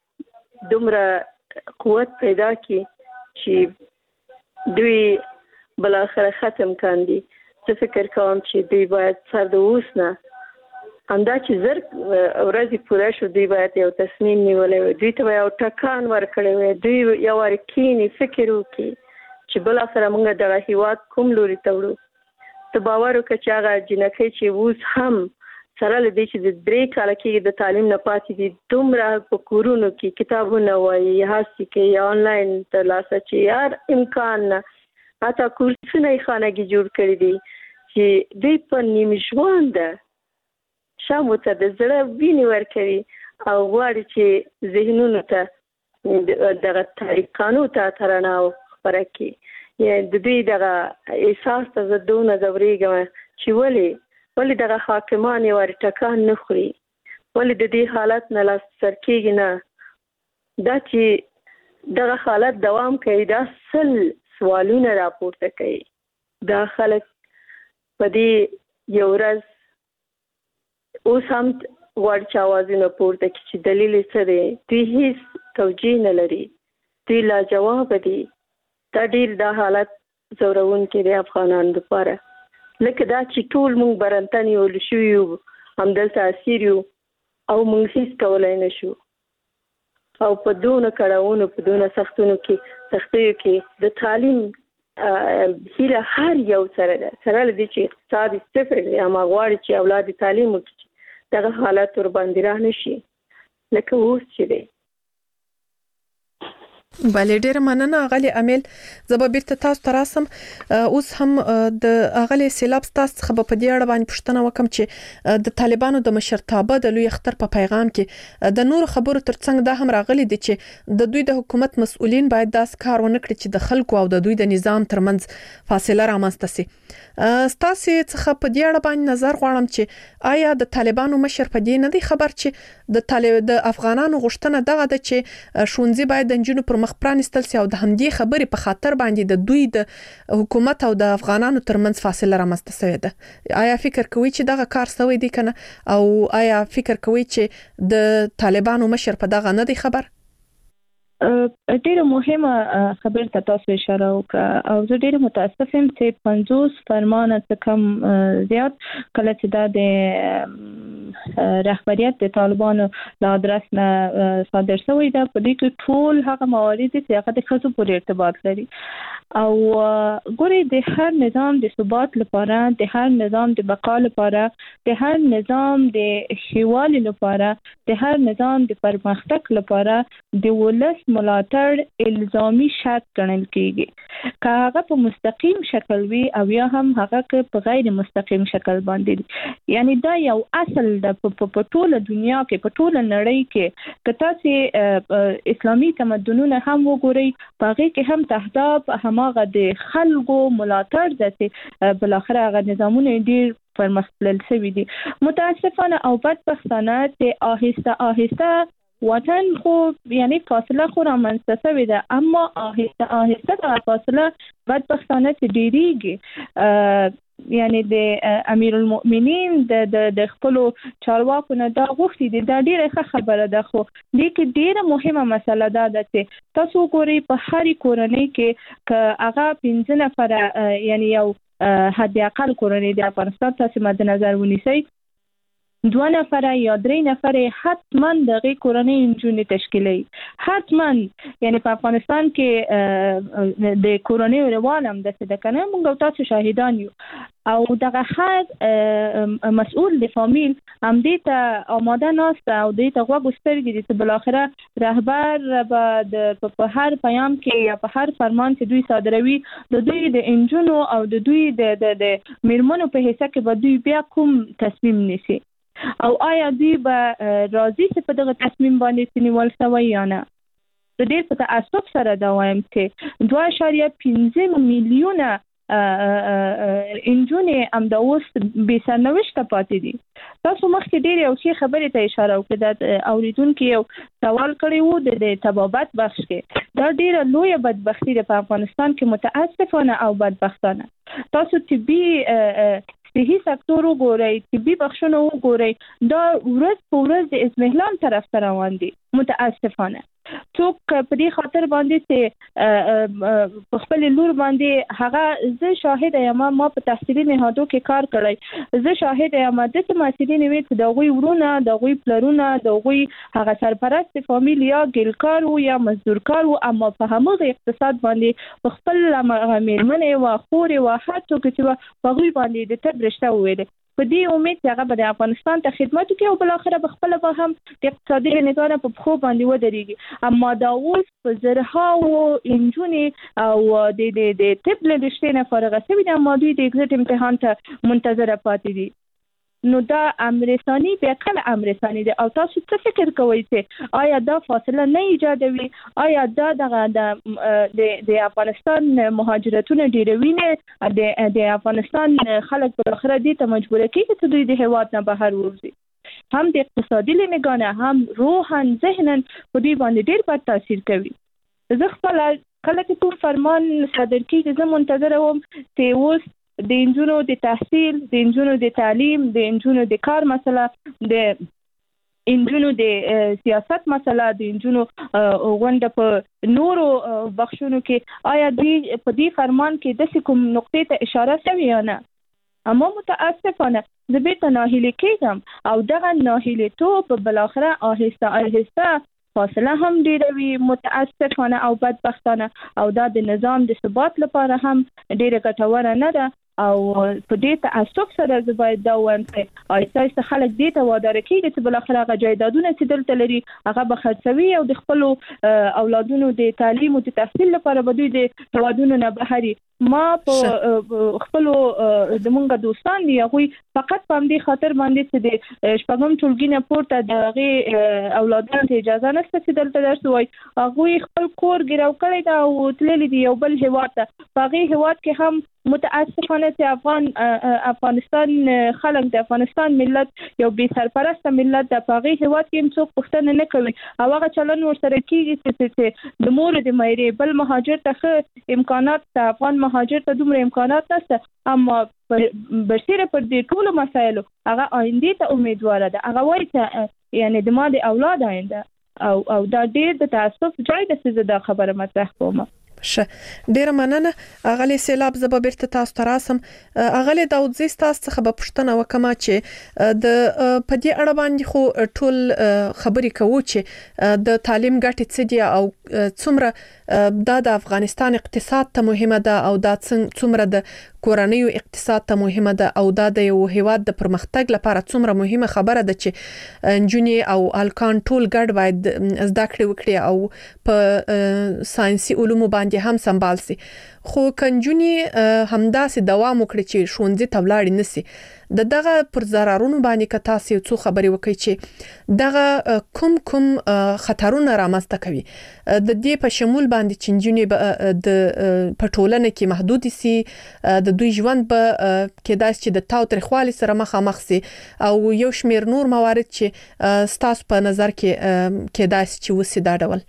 ورځ دومره قوت پیدا کړي چې دوی بل اخر ختم کاندي. زه فکر کوم چې دوی باید سر د اوس نه همدا چې زر ورځې پوره شو دوی باید یو تصمیم نیولی وي، دوی ته یو ټکان ورکړی وي، دوی یو وار کینی فکر وکړي چې بالاخره موږ دغه هیواد کوم لوري ته وړو. ته باور وکړه چې هغه جنکۍ چې اوس هم سره له دې چې د 3 کاله کېږي د تعلیم نه پاتې دي، دومره په کورونو کې کتابونه وایي، هڅې کوي، آنلاین ترلاسه چې هر امکان نه حتی کورسونه یې خانګي جوړ کړي دي چې دوی په نیم ژونده شامو ته د زړه وینې ورکوي او غواړي چې ذهنونو ته دغه طریقانو ته ترانه خپره کړي. یعنې د دوی دغه احساس ته زه دونه ځورېږم چې ولې دغه حاکمان یې وارې ټکان نه خوري، ولې د دې حالت نه لاس سر کېږي نه. دا چې دغه حالت دوام کوي دا 100 سوالونه راپورته کوي. دا خلک په دې یو ورځ اوس هم غواړي چې اوازونه پورته کړي چې دلیل یې څه دی. دوی هیڅ توجیه نه لري، دوی لاجوابه دي. دا ډېر دا حالت ځورونکی دی افغانانو لپاره. لکه دا چې ټول موږ برنته نیول شوي یو، همدلته اسیر یو او موږ هیڅ کولی نه شو. او په دونه کړاوونو په دونه سختیو کې د تعلیم هیله هر یو سره ده، سره له دې چې اقتصاد صفر دی، اما غواړي چې اولاد تعلیم وکړي دغه حالت ور باندې را نشي لکه اوس چې دی. بلې ډېر مننه اغلی امیل. زه به بیرته تاسو ته راسم. اوس هم د اغلی سیلاب تاسو څخه په دې اړه باندې پوښتنه وکم چې د طالبانو د مشرتابه د لوی اختر په پیغام کې د نور خبرو ترڅنګ دا هم راغلي دي چې د دوی د حکومت مسؤلین باید داس کار ونه کړي چې د خلکو او د دوی د نظام ترمنځ فاصله رامنځته شي. ستاسو څخه په دې اړه باندې نظر غواړم چې آیا د طالبانو مشر په دې نه دی خبر چې د افغانانو غوښتنه دغه ده چې شونځي باید د جنونو پر مخ پرانستل سي او د همدې خبرې په خاطر باندې د دوی د حکومت او د افغانانو ترمنځ فاصله رامنځته شوې ده. آیا فکر کوئ چې دغه کار سوی دی کنه، او آیا فکر کوئ چې د طالبانو مشر په دغه نه دی خبر؟ ډیره مهمه خبر ته تاسو اشاره وکړه او زه ډیره متاسف یم چې 50 فرمانه څخه کم زیات کله چې د رهبریت د طالبانو له ادرس نه صادر شوی ده، په دې کې ټول هغه موارد چې هغه د ښځو پورې ارتباط لري. او ګوري د هر نظام د ثبات لپاره، د هر نظام د بقا لپاره، د هر نظام د ښهوالي لپاره، د هر نظام د پرمختګ لپاره د ولس ملاتړ الزامي شرط ګڼل کیږي، که هغه په مستقیم شکل وي او یا هم هغه په غیر مستقیم شکل باندې. یعنی دا یو اصل د په ټوله دنیا کې، په ټوله نړۍ کې، که تاسو اسلامي تمدنونه هم وګورئ، په هغه کې هم تهداب هماغه د خلکو ملاتړ ده چې بلاخره هغه نظامونه ډیر پرمختلل شوي دي. متاسفانه او بدبختانه چې آهسته آهسته وطن خو یعنی فاصله خو رامنځته شوې ده، اما آهسته آهسته دا فاصله بدبختانه چې ډیریږي. یعنی د امیر المؤمنین د خپل چارواکو نه دا غوښتي دي، دا ډیره ښه خبره ده، خو دې کې ډیره مهمه مسله ده چې تاسو ګورئ په هر کورنۍ کې که هغه 15 نفره یعنی یو حد اقل کورنۍ د افغانستان تاسو مد نظر ونیسئ، 2 نفره یا 3 نفره حتما دغه کورنۍ انجونې تشکیلي، حتما. یعنی په افغانستان کې د کورنۍ روان هم د څه د کنه موږ تاسو شاهدان یو، او دغه هر مسؤل د فامیل هم دې ته آماده ناست او دې ته غوږ سترګې دي چې بالاخره رهبر به په هر پیام کې یا په هر فرمان چې دوی صادروي د دوی د انجونو او د دوی د میرمنو په حصہ کې به دوی بیا کوم تصمیم نیسي، او آیا دوی به راضي چې په دغه تصمیم باندې نیول شوی یا نه. د دې په تاسف سره دا وایم چې 2.15 میلیونه انجونې هم د اوس بې سرنوشته پاتې دي. تاسو مخکې ډېرې یو ښې خبرې ته اشاره وکړه، د اوریدونکو یو سوال کړی و د طبابت بخش کې. دا ډېره لویه بدبختي ده په افغانستان کې، متاسفانه او بدبختانه. تاسو طبي صحي سکتور وګورئ، طبي بخشونه وګورئ، دا ورځ په ورځ د ازمهلال طرف ته روان دي متاسفانه. څوک په دې خاطر باندې چې په خپل لور باندې هغه زه شاهد یم ما په تحصیلي نهادو کې کار کړی زه شاهد یم د محصلین وی چې د غوي ورونه د غوي پلرونه د غوي هغه سرپرست فامیلیا ګلکار او یا مزدور کار او اما په همغه اقتصاد باندې په خپل میرمنې او خور او حتی چې په غوي باندې د تبرشته ویل په دې امید چې هغه د افغانستان ته خدمت وکړي او بل اخره په خپل به هم د اقتصادي نظام په خو باندې ودرېږي اما دا اوس په زرهاو انجونې او د طب له رشتې نه فارغ شوي دي اما دوی د ایگزیټ امتحان ته منتظره پاتې دي نو دا امرستاني بیا کله امرستاني دي او تاسو څه فکر کوئ چې آیا دا فاصله نه ایجادوي آیا دا د افغانستان مهاجرتونه ډیروي نه د افغانستان خلک په اخر دي ته مجبور کیږي چې دوی د هیواد نه بهر وځي هم د اقتصادي لنګانه هم روحاً ذهناً په دې باندې ډیر بد تاثیر کوي زه خپل کله چې کوم فرمان صادر کیږي زه منتظر وم چې اوس د انجونو د تحصیل د انجونو د تعلیم د انجونو د کار مسله د انجونو د سیاست مسله د انجونو غونډه په نورو بخښونو کې آیا دوی په دې فرمان کې د کوم نقطې ته اشاره شوی یا نه اما متاسفانه زه بیرته ناهیلي کېږم او دغه ناهیلیتوب بل اخره آهسته آهسته فاصله هم ډیروي متاسفانه او بدبختانه او دا د نظام د ثبات لپاره هم ډیره ګټوره نه ده او په دې تعصب سره زه باید دا وایم چې آیسته خلک دې ته وادار کېږي چې بل اخر هغه جایدادونه چې دلته لري هغه به خرڅوي او د خپل اولادونو د تعلیم او د تحصیل لپاره به دوی د هیوادونو نه بهري ما په خپل د مونږ دوستان دي هغوی فقط په دې خاطر باندې چې د شپږم ټولګي نه پورته د هغې اولادانو ته اجازه نشته چې دلته درس ووایي هغوی خپل کور ګیرو کړی ده او تللی دي یو بل هیواد ته په هغې هیواد کې هم متاسفانه چې افغانستان خلک د افغانستان ملت یو بې سرپرسته ملت د هغې هیواد کې هم څوک پوښتنه نه کوي او هغه چلن ورسره کېږي چې د مور د مایرې بل مهاجر ته ښه امکانات ته افغان مهاجر ته دومره امکانات نشته اما برسیره پر دې ټولو مسایلو هغه آیندې ته امیدواره ده هغه وایي چې یعنی د ما د اولاد آینده او دا ډېر د تعصب ځای ده چې زه دا خبره مطرح کوم ډیره مننه اغلی سیلاب زبا بیرته تاسو ته راسم اغلی داود زی تاسو څخه به پوښتنه وکم چې د په دې اړه باندې خو ټول خبرې کوو چې د تعلیم ګټې څه دي او څومره د افغانستان اقتصاد ته مهمه ده او دا څومره د کورنیو اقتصاد ته مهمه ده او دا د یو هیواد د پرمختګ لپاره څومره مهمه خبره ده چې انجونی او الکان ټول ګډ باید زده کړې وکړي او په ساينسي علومو باندې هم سمبال سي خو کنجونی همداسې دوام وکړي چې ښوونځي ته ولاړ نسی دغه پر ضررونو باندې که تاسو څو خبرې وکړي چې دغه کوم خطرونه رامنځته کوي د دې په شمول باندې چې انجونی د پټولنه کې محدود سي د دوی ژوند به کېدای چې د تاوتریخوالي سره مخامخ سي او یو شمیر نور موارد چې ستاسو په نظر کې کېدای چې وسی دا ډول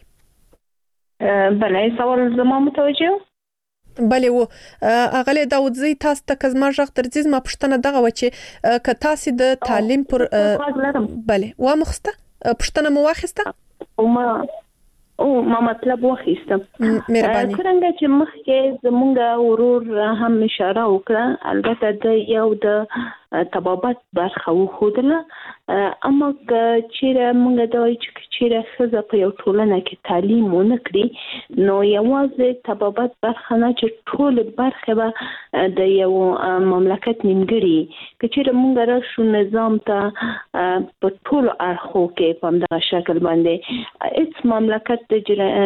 بله سوال زما متوجه بله و اغلی داود زی تاسو ته کزما ژغ ترځي ما پښتنه دغه و چې ک تاسو د تعلیم پر بله و مخسته پښتنه مو واخسته ما مطلب واخیستم مهرباني څنګه چې مخکې زمونږ ورور هم اشاره وکړه البته د یو د تبابت برخه وښودله اما چیرې موږ دا وایو چې چیرې ښځه په یو ټولنه کې تعلیم ونه کړي نو یوازې تبابت برخه نه چې ټول برخه به د یو مملکت نیمګړي که چیرې موږ راشو نظام ته په ټولو اړخو کې په همدغه شکل باندې هیڅ مملکت د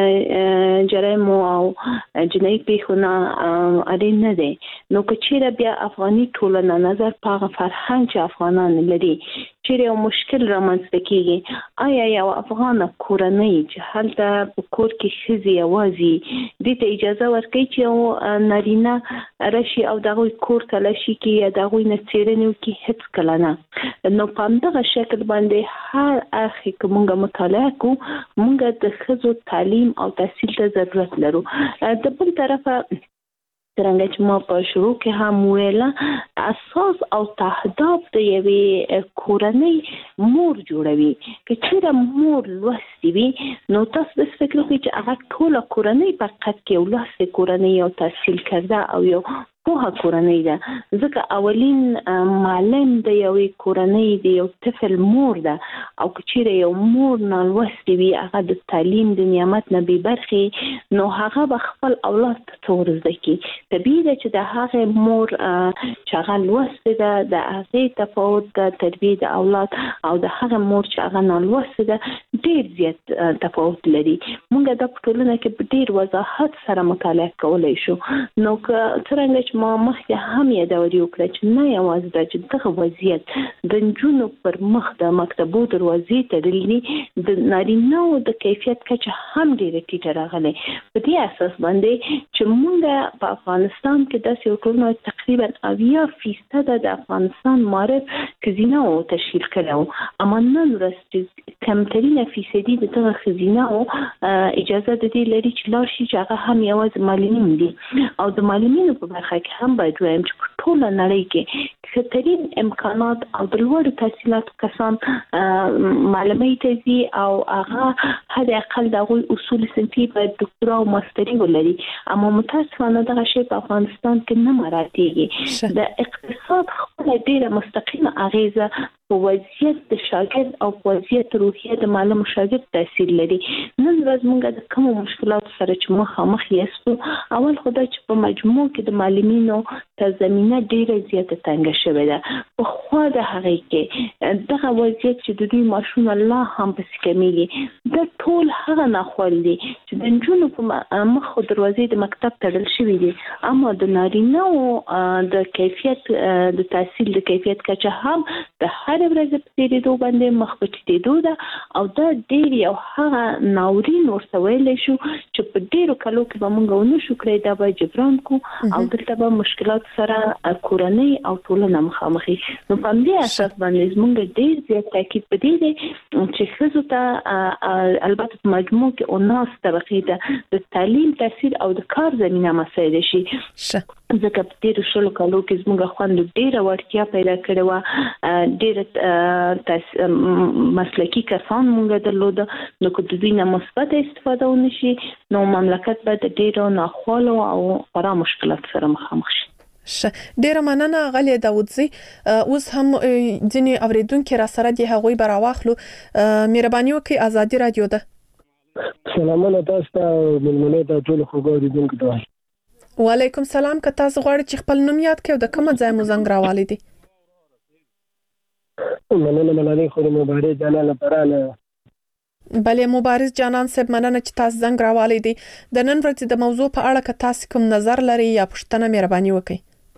جرایمو او جنایي پیښو نه اړین نه دی نو که چیرې بیا افغاني ټولنه نظر په فرهنګ چې افغانان لري چیرې یو مشکل رامنځته کیږي آیا یو افغان کورنۍ چې هلته په کور کې ښځې یوازې دې ته اجازه ورکوي چې یو نارینه راشي او د هغوی کور ته لشي کې یا د هغوی نه څېړنې وکړي هېڅ کله نه نو په همدغه شکل باندې هر اړخ که موږ مطالعه کړو موږ د ښځو تعلیم او تحصیل ته ضرورت لرو د بل طرفه څرنګه چې ما په شروع کې هم ویله اساس او تهداب د یوې کورنۍ مور جوړوي. که چیرې مور لوستې وي نو تاسو د فکر وکړئ چې هغه ټول کورنۍ په حقیقت کې یو لوستې کورنۍ او تحصیل کرده او یو پوهه کورنۍ ده، ځکه اولین معلم د یوې کورنۍ د یو طفل مور ده، او که چیرې یو مور نالوستې وي هغه د تعلیم د نعمت نه بې برخې نو هغه به خپل اولاد ته څه ور زده کړي. طبیعي ده چې د هغې مور چې هغه لوستې ده د هغې تفاوت د تربیې د اولاد او د هغه مور چې هغه نالوستې ده ډېر زیات تفاوت لري. موږ دا په ټولنه کې په ډېر وضاحت سره مطالعه کولی شو. نو که څرنګه ما مخکې هم یادوري وکړه چې نه یوازې دا چې دغه وضعیت د نجونو پر مخ د مکتبو دروازې تړلې دي، د نارینه‌و د کیفیت کچه هم ډېره ټیټه راغلې. په دې اساس باندې چې موږ په افغانستان کې داسې یو ټولنه تقریبا 80% د افغانستان معارف ښځینه‌و تشکیل کړی و، اما نن ورځ چې کمترینه فیصدي د دغه ښځینه‌و اجازه د دې لري چې لاړ شي چې هغه هم یوازې معلمین دي. او د معلمینو په برخه کې هم باید وایم چې په ټوله نړۍ کې ښه امکانات او د لوړو تحصیلاتو کسان معلمۍ ته ځي او هغه حد اقل د هغوی اصول صنفي باید دکترا او ماستري ولري، اما متاسفانه دغه شی په افغانستان کې نه مراعاتېږي. د اقتصاد خپله ډېره مستقیمه اغیزه په وضعیت د شاګرد او په وضعیت روحیه د معلم او شاګرد تاثیر لري. نن ورځ موږ د کومو مشکلاتو سره چې مخامخ یاستو، اول خو دا چې په مجموع کې د معلمینو ته زمینه ډېره زیاته تنګه شوې ده. پخوا د هغې کې دغه وضعیت چې د دوی معاشونه لا هم پسې کمیږي، دا ټول هغه ناخوال دي چې د نجونو په مخ دروازې د مکتب تړل شوي دي، اما د نارینه‌و د کیفیت د تحصیل د کیفیت کچه هم د هر ورځ په تېرېدو باندې مخ په ټیټېدو ده. او دا ډېر یو هغه ناورین ورته ویلی شو چې په ډېرو کلو کې به موږ ونه شو کړی، دا به جبران کو او دلته به مشکلات سره کورنۍ او ټولنه مخامخي. نو په همدې اساس باندې موږ ډېر زیات تاکید په دې دی چې ښځو ته البته په مجموع کې 19 طبقې ته د تعلیم، تحصیل او د کار زمینه مساعده شي. ځکه په تېرو 20 کالو کې زموږ خویندو ډېره وړتیا پیدا کړې وه، ډېره مسلکي کسان موږ درلوده. نو که د دوی نه مثبته استفاده ونه شي نو مملکت به د ډېرو ناخوالو او خورا مشکلات سره مخامخ شي. ډیره مننه غلې داودزی. اوس هم ځینې اوریدونکو را سره دي، هغوی به راواخلو. مهرباني وکړئ، ازادي رادیو ده. سلامونه تاسو ته، ملمنې ته ټول خوږو اوریدونکو ته. وعلیکم سلام. که تاسو غواړئ چې خپل نوم یاد کړئ او د کومه ځای مو زنګ راوالی دی؟ مننه ملالۍ خو مبارز جانان لپاره. بله مبارز جانان صاحب، مننه چې تاسو زنګ راوالی دی. د نن ورځې د موضوع په اړه که تاسو کوم نظر لرئ یا پوښتنه مهرباني وکړئ.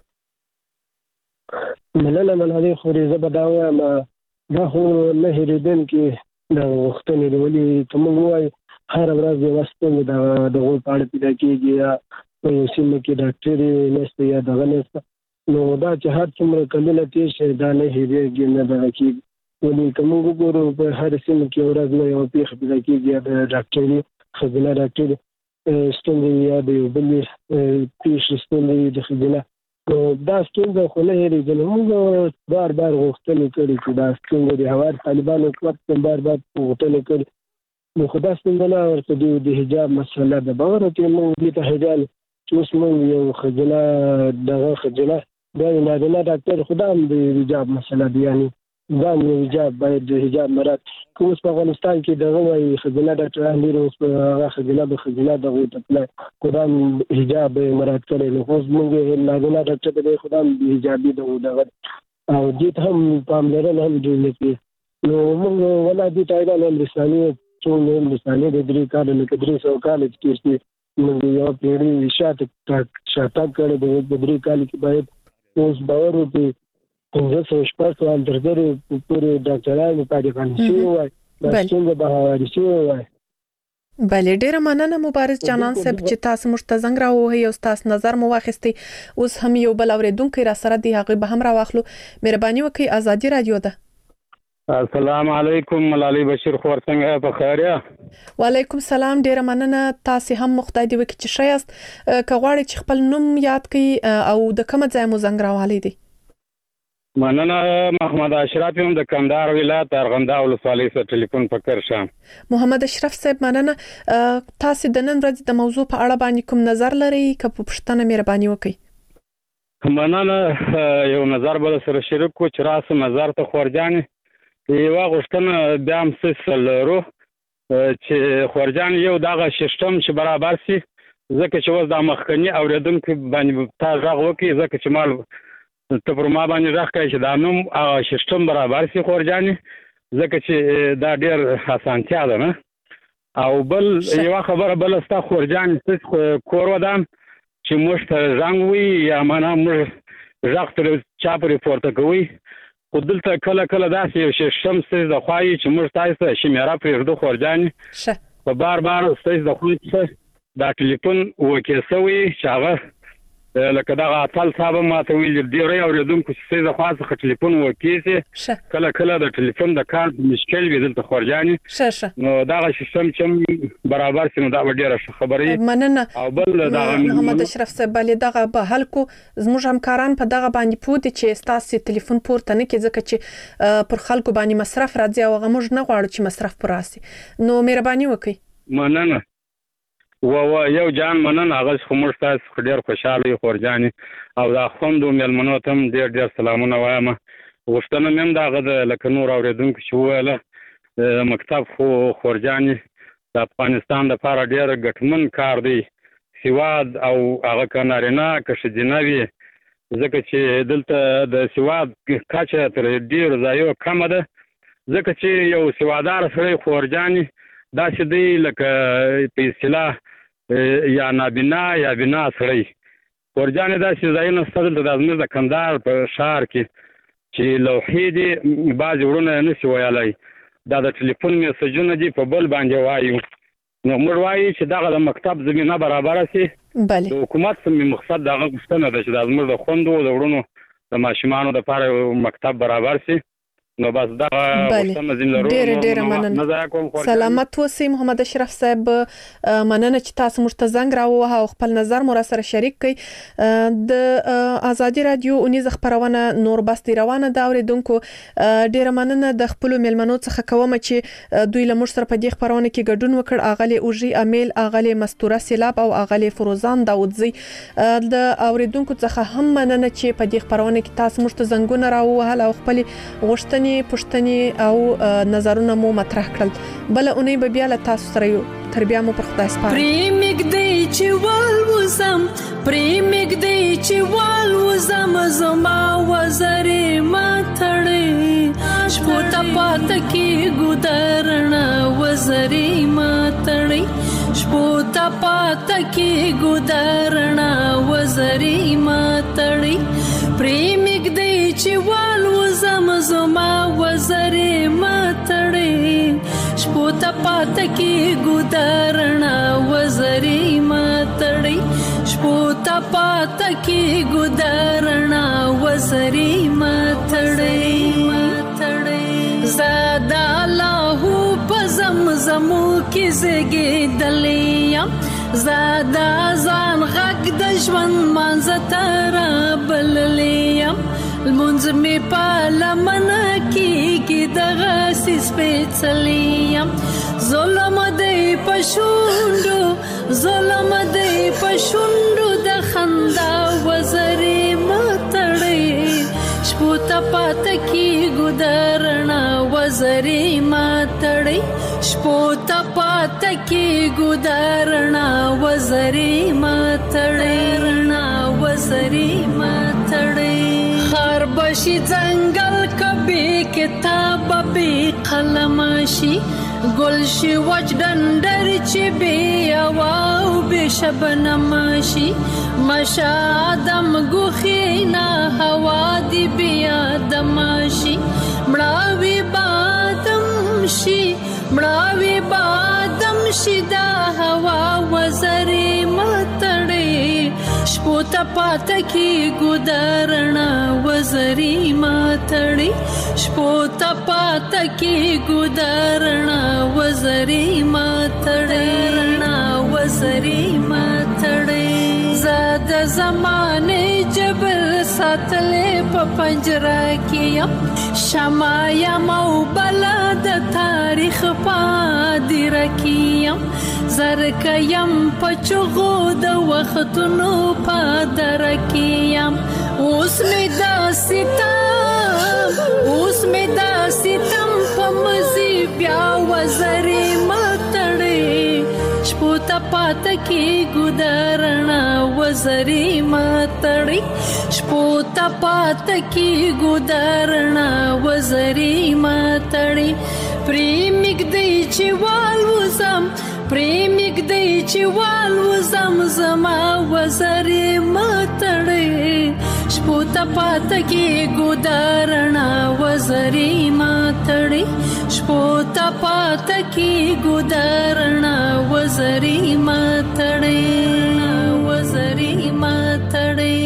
مننه ملالۍ خو زه به دا وایم دا خو نه هېرېدونکې د غوښتنې دي، ولې که موږ ووایو هره ورځ یوه ستونزه د هغوی په اړه پیدا کېږي یا په یو سیمه کې ډاکټرې نشته یا دغه نشته، نو دا چې هر څومره کلونه تېر شي دا نه هېرېږي، نه دغه کېږي. ولې که موږ وګورو په هر سیمه کې ورځ نه یوه پېښه پیدا کېږي، یا د ډاکټري ښځینه ډاکټرې ستونزې یا د یو بلې پېښې ستونزې د ښځینه، نو دا ستونزه خو نه هېرېږي. نو موږ بار بار غوښتنې کړي چې دا ستونزه د هوار طالبانو حکومت بار بار غوښتنې کړي، نو خو دا ستونزه نه ورته د حجاب مسله ده. باور چې موږ دې ته حجاب چې اوس موږ یو ښځینه دغه ښځینه دا یو نارینه ډاکټر خو دا هم د حجاب مسله ده، یعنې دا هم یو حجاب باید د حجاب مراعات. که اوس په افغانستان کې دغه وایي ښځینه ډاکټران ډېر، اوس په هغه ښځینه به ښځینه دغوی ته تللی، خو دا هم حجاب مراعات کړی. نو اوس موږ نارینه ډاکټر ته دی، خو دا هم حجابي دغه او دې ته هم پاملرنه هم ډېر نه کوي. نو موږ ولا دې ته ایران هندوستاني څو هندوستاني د 3 کاله لکه 300 کاله چې تېر شي، موږ یوه پیړۍ شاتګ کړی دی. په 3 کاله کې باید اوس باور وکړي 500 هم تر زرو پورې ډاکټران طالبان شوي وای، دا څنګه به هواري شوي وای. بله ډیره مننه مبارز جانان صاحب چې تاسو موږ ته زنګ راوهی او تاسو نظر مو واخیستی. اوس هم یو بل اوریدونکو را سره دی، هغه به هم راواخلو. مهرباني وکړئ، ازادي رادیو ده. السلام علیکم ملالۍ بشیر خور، څنګه په خیر یې؟ وعلیکم سلام، ډیره مننه. تاسو هم خدای دې وکړي چې ښه یاست. که غواړئ چې خپل نوم یاد کړئ او د کوم ځای مو زنګ راوالی دی؟ مننه محمد اشرف یم د کندهار ولایت ارغنداو ولسوالۍ څخه ټلیفون فکر شم. محمد اشرف صاحب مننه. تاسو د نن ورځې د موضوع په اړه باندې کوم نظر لرئ؟ که په پښتنه مهرباني وکړئ. مننه. یو نظر بل سره شریک کو چې راسه نظر ته خورجان یو غوښتنه بیا هم څه لرو چې خورجان یو دغه سیستم چې برابر شي، ځکه چې اوس د مخکنی اوریدونکو باندې تا غږ وکړي، ځکه چې مال ته پر ما باندې غږ کوي چې دا نوم او سیستم برابر شي خورجان، ځکه چې دا ډېر اسانتیا ده نه. او بل یو خبره بل ستا خورجان کور ودان چې موږ ته زنګ وي یا معنا موږ غږ تر چا پورې پورته کوي، خو دلته کله کله داسې یو سیستم ستاسو د خوا یي چې موږ تاسو ته شمیره پرېږدو خورجان په بار ستاسو د خوا څخه دا ټلیفون وکړ سوی چې هغه لکه دغه اتل صاحب ماته ویل ډېرې اورېدونکو چې ستاسو د خوا څخه ټلیفون وکړي کله کله د ټلیفون د کار مشکل وي دلته خورجان، نو دغه سیستم چې برابر شي نو دا ډېره خبرې. مننه. او بل دغه محمد اشرف صاحب بل دغه به حل کو زموږ همکاران په دغه باندې پوه دي چې تاسو ټلیفون پورته نه کې، ځکه چې پر خلکو باندې مصرف راځي او هغه موږ نه غواړو چې مصرف پر راسي، نو مهرباني وکړئ. مننه. یو جان مننه. هغه خو موږ تاسو ډېر خوشاله یو خورجان او دا خوندو مېلمنو ته هم ډېر سلامونه وایم. غوښتنه مې هم د هغه د لکه نور اورېدونکو چې وویله مکتب خو خورجان د افغانستان دپاره ډېر ګټمن کار دی، سواد او هغه که نارینه که ښځینه وي، ځکه چې دلته د سواد کچه تر ډېرو ځایو کمه ده، ځکه چې یو سوادار سړی خورجان داسې دی لکه په اصطلاح یا نابینا یا بینا سړی. خورجان داسې ځایونه شته دلته د زموږ د کندهار په ښار کې چې لوحې دي بعضې وړونه یې نشي ویلی، دا د ټلیفون میسجونه دي په بل باندې وایو، نو موږ وایو چې دغه د مکتب زمینه برابره شي. د حکومت څخه مقصد دغه غوښتنه ده چې د زموږ د خویندو د وړونو د ماشومانو دپاره مکتب برابر شي، نو بس دغه غوښتنه ځین لرو. ډېره مننه. سلامت اوسئ محمد اشرف صاحب. مننه چې تاسو موږ ته زنګ راووهه او خپل نظر مو را سره شریک کړئ. د ازادي رادیو اونیزه خپرونه نور بس دی روانه ده. اوریدونکو ډېره مننه د خپل مېلمنو څخه کوم چې دوی له موږ سره په دې خپرونه کې ګډون وکړ. اغلی اوجي امیل، اغلی مستوره سیلاب او اغلی فروزان داودزی. د اوریدونکو څخه هم مننه چې په دې خپرونه کې تاسو موږ ته زنګونه راووهل او خپل غوښتنې پوښتنې او نظرونه مو مطرح کړل. بل اونۍ به بیا له تاسو سره یو. تر بیا مو پر خدای سپارم. پریمګ دی چې والوزم، پریمګ دی چې والوزم، زما وزرې ماتړې شپو ته پات کې ګودرنا، وزرې ماتړې شپو ته پات کې ګودرنا، وزرې ماتړې پریمګ دی چې والوزم، زما وزرې ماتړې شپو ته پات کې ګودرنا، وزرې ماتړې شپو ته پات کې ګودرنا، وزرې ماتړې زادا لاهو په زمزمو کې زګېدلې، زادا ځان غږ د ژوند مانځه ته رابللې، لمونځ مې په لمنه کېږي دغسې سپېڅلې، ظلم دی په شونډو، ظلم دی په شونډو د خندا، وزرې ماتړې شپو ته پاته کېږو درنا، وزرې ماتړې شپو ته پاته کېږو درنا، وزرې ماتړې وزرې ماتړې خار بشي ځنګل کبي کتاب به قلم شي، گل شي وچ ډنډر چې بي او به شبنم شي، مشادم غوخینا هوا دی بیا دم شي، مړاوي بادم شي، مړاوي بادم شي دا هوا، وزرې ماتړې شپو ته پاته کېږو درنا، وزرې ماتړې شپو ته پاته کېږو درنا، وزرې ماتړې وزري ماتړې زاد زمانه جبل ساتلې په پنجره کې شمع یم او بلا د تاریخ پادر کې زرک یم پچغو د وختونو پادر کې اوس می دا ستم په مزي بیا وزري ماتړې شپو ته پات کې ګدارنا وزري ماتړې شپو ته پات کې ګدارنا وزري ماتړې پریمګ دی چې والوزم پریمګ دی چې والوزم زما وزري ماتړې شپو ته پات کې ګدارنا وزري ماتړې شپو ته پات کې ګدارنا وزري ماتړې وزري ماتړې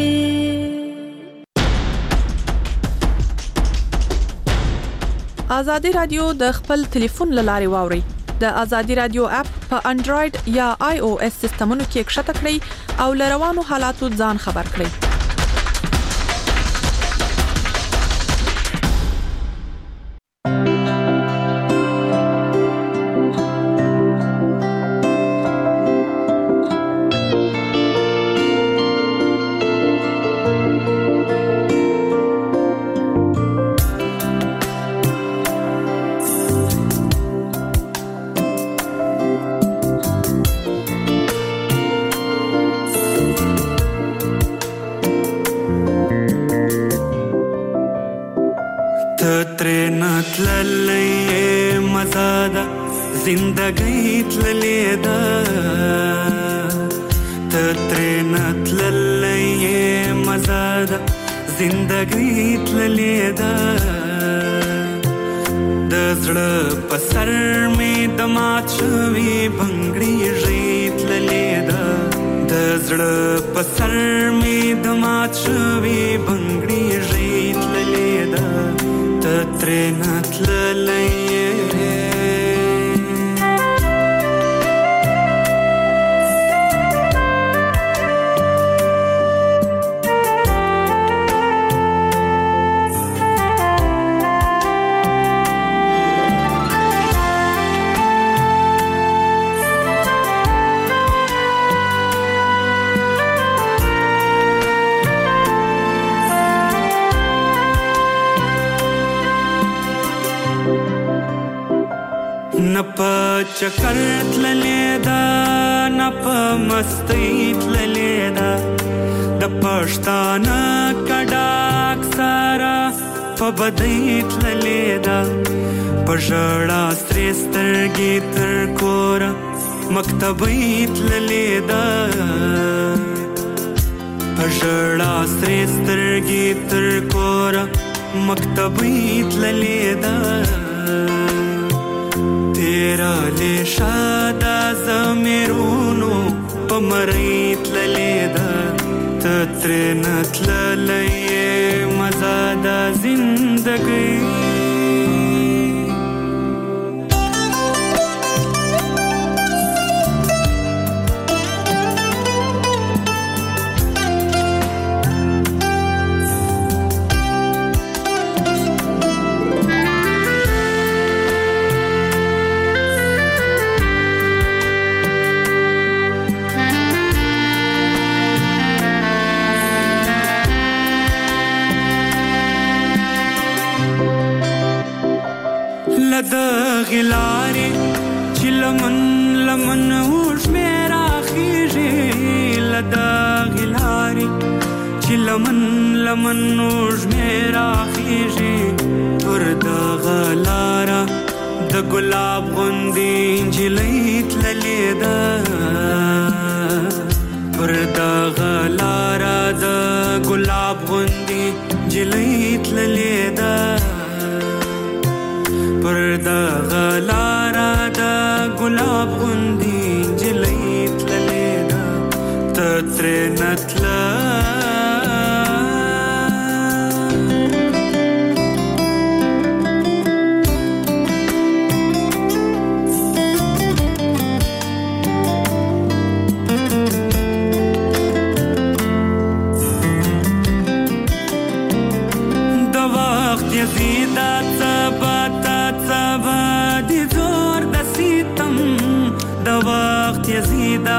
ازادي رادیو د خپل ټلیفون لارې واوري د ازادي رادیو اپ په انډراید یا آی او اس سیستمونو کې کښته کړئ او لروانو حالاتو ځان خبر کړئ زندگی تللی دا تترینت للی مزادا زندگی تللی دا دزړه پسر می دمات شوی بنگړی ریت للی دا دزړه پسر می دمات شوی بنگړی ریت للی دا تترینت للی چکر تللی دا نپ مستی تللی دا د پښتانه کډاک سارا په بدی تللی دا پژړا سترګې تر کور مکتبې تللی دا پژړا سترګې تر کور مکتبې تللی دا تیرا لیشادا زمیرونو پمریت للیدا تترینت للی مزادا زندگی غلاري چې لمن اوش میرا خيږي لدا غلاري چې لمن اوش میرا خيږي پر دا غلارا د ګلاب غوندي جليت للیدا پر دا غلارا د ګلاب غوندي جليت للیدا پر دا غلارا دا ګلاب غوندي جلیت للیدا تترینت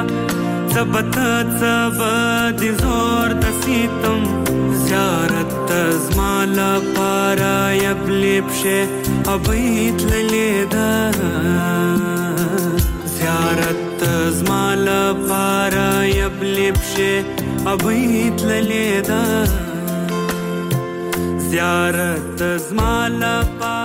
ثبت د زور د سیتم زیارت زمال پارا یبلب شه ابیت لیدا زیارت زمال پارا یبلب شه ابیت لیدا زیارت زمال پارا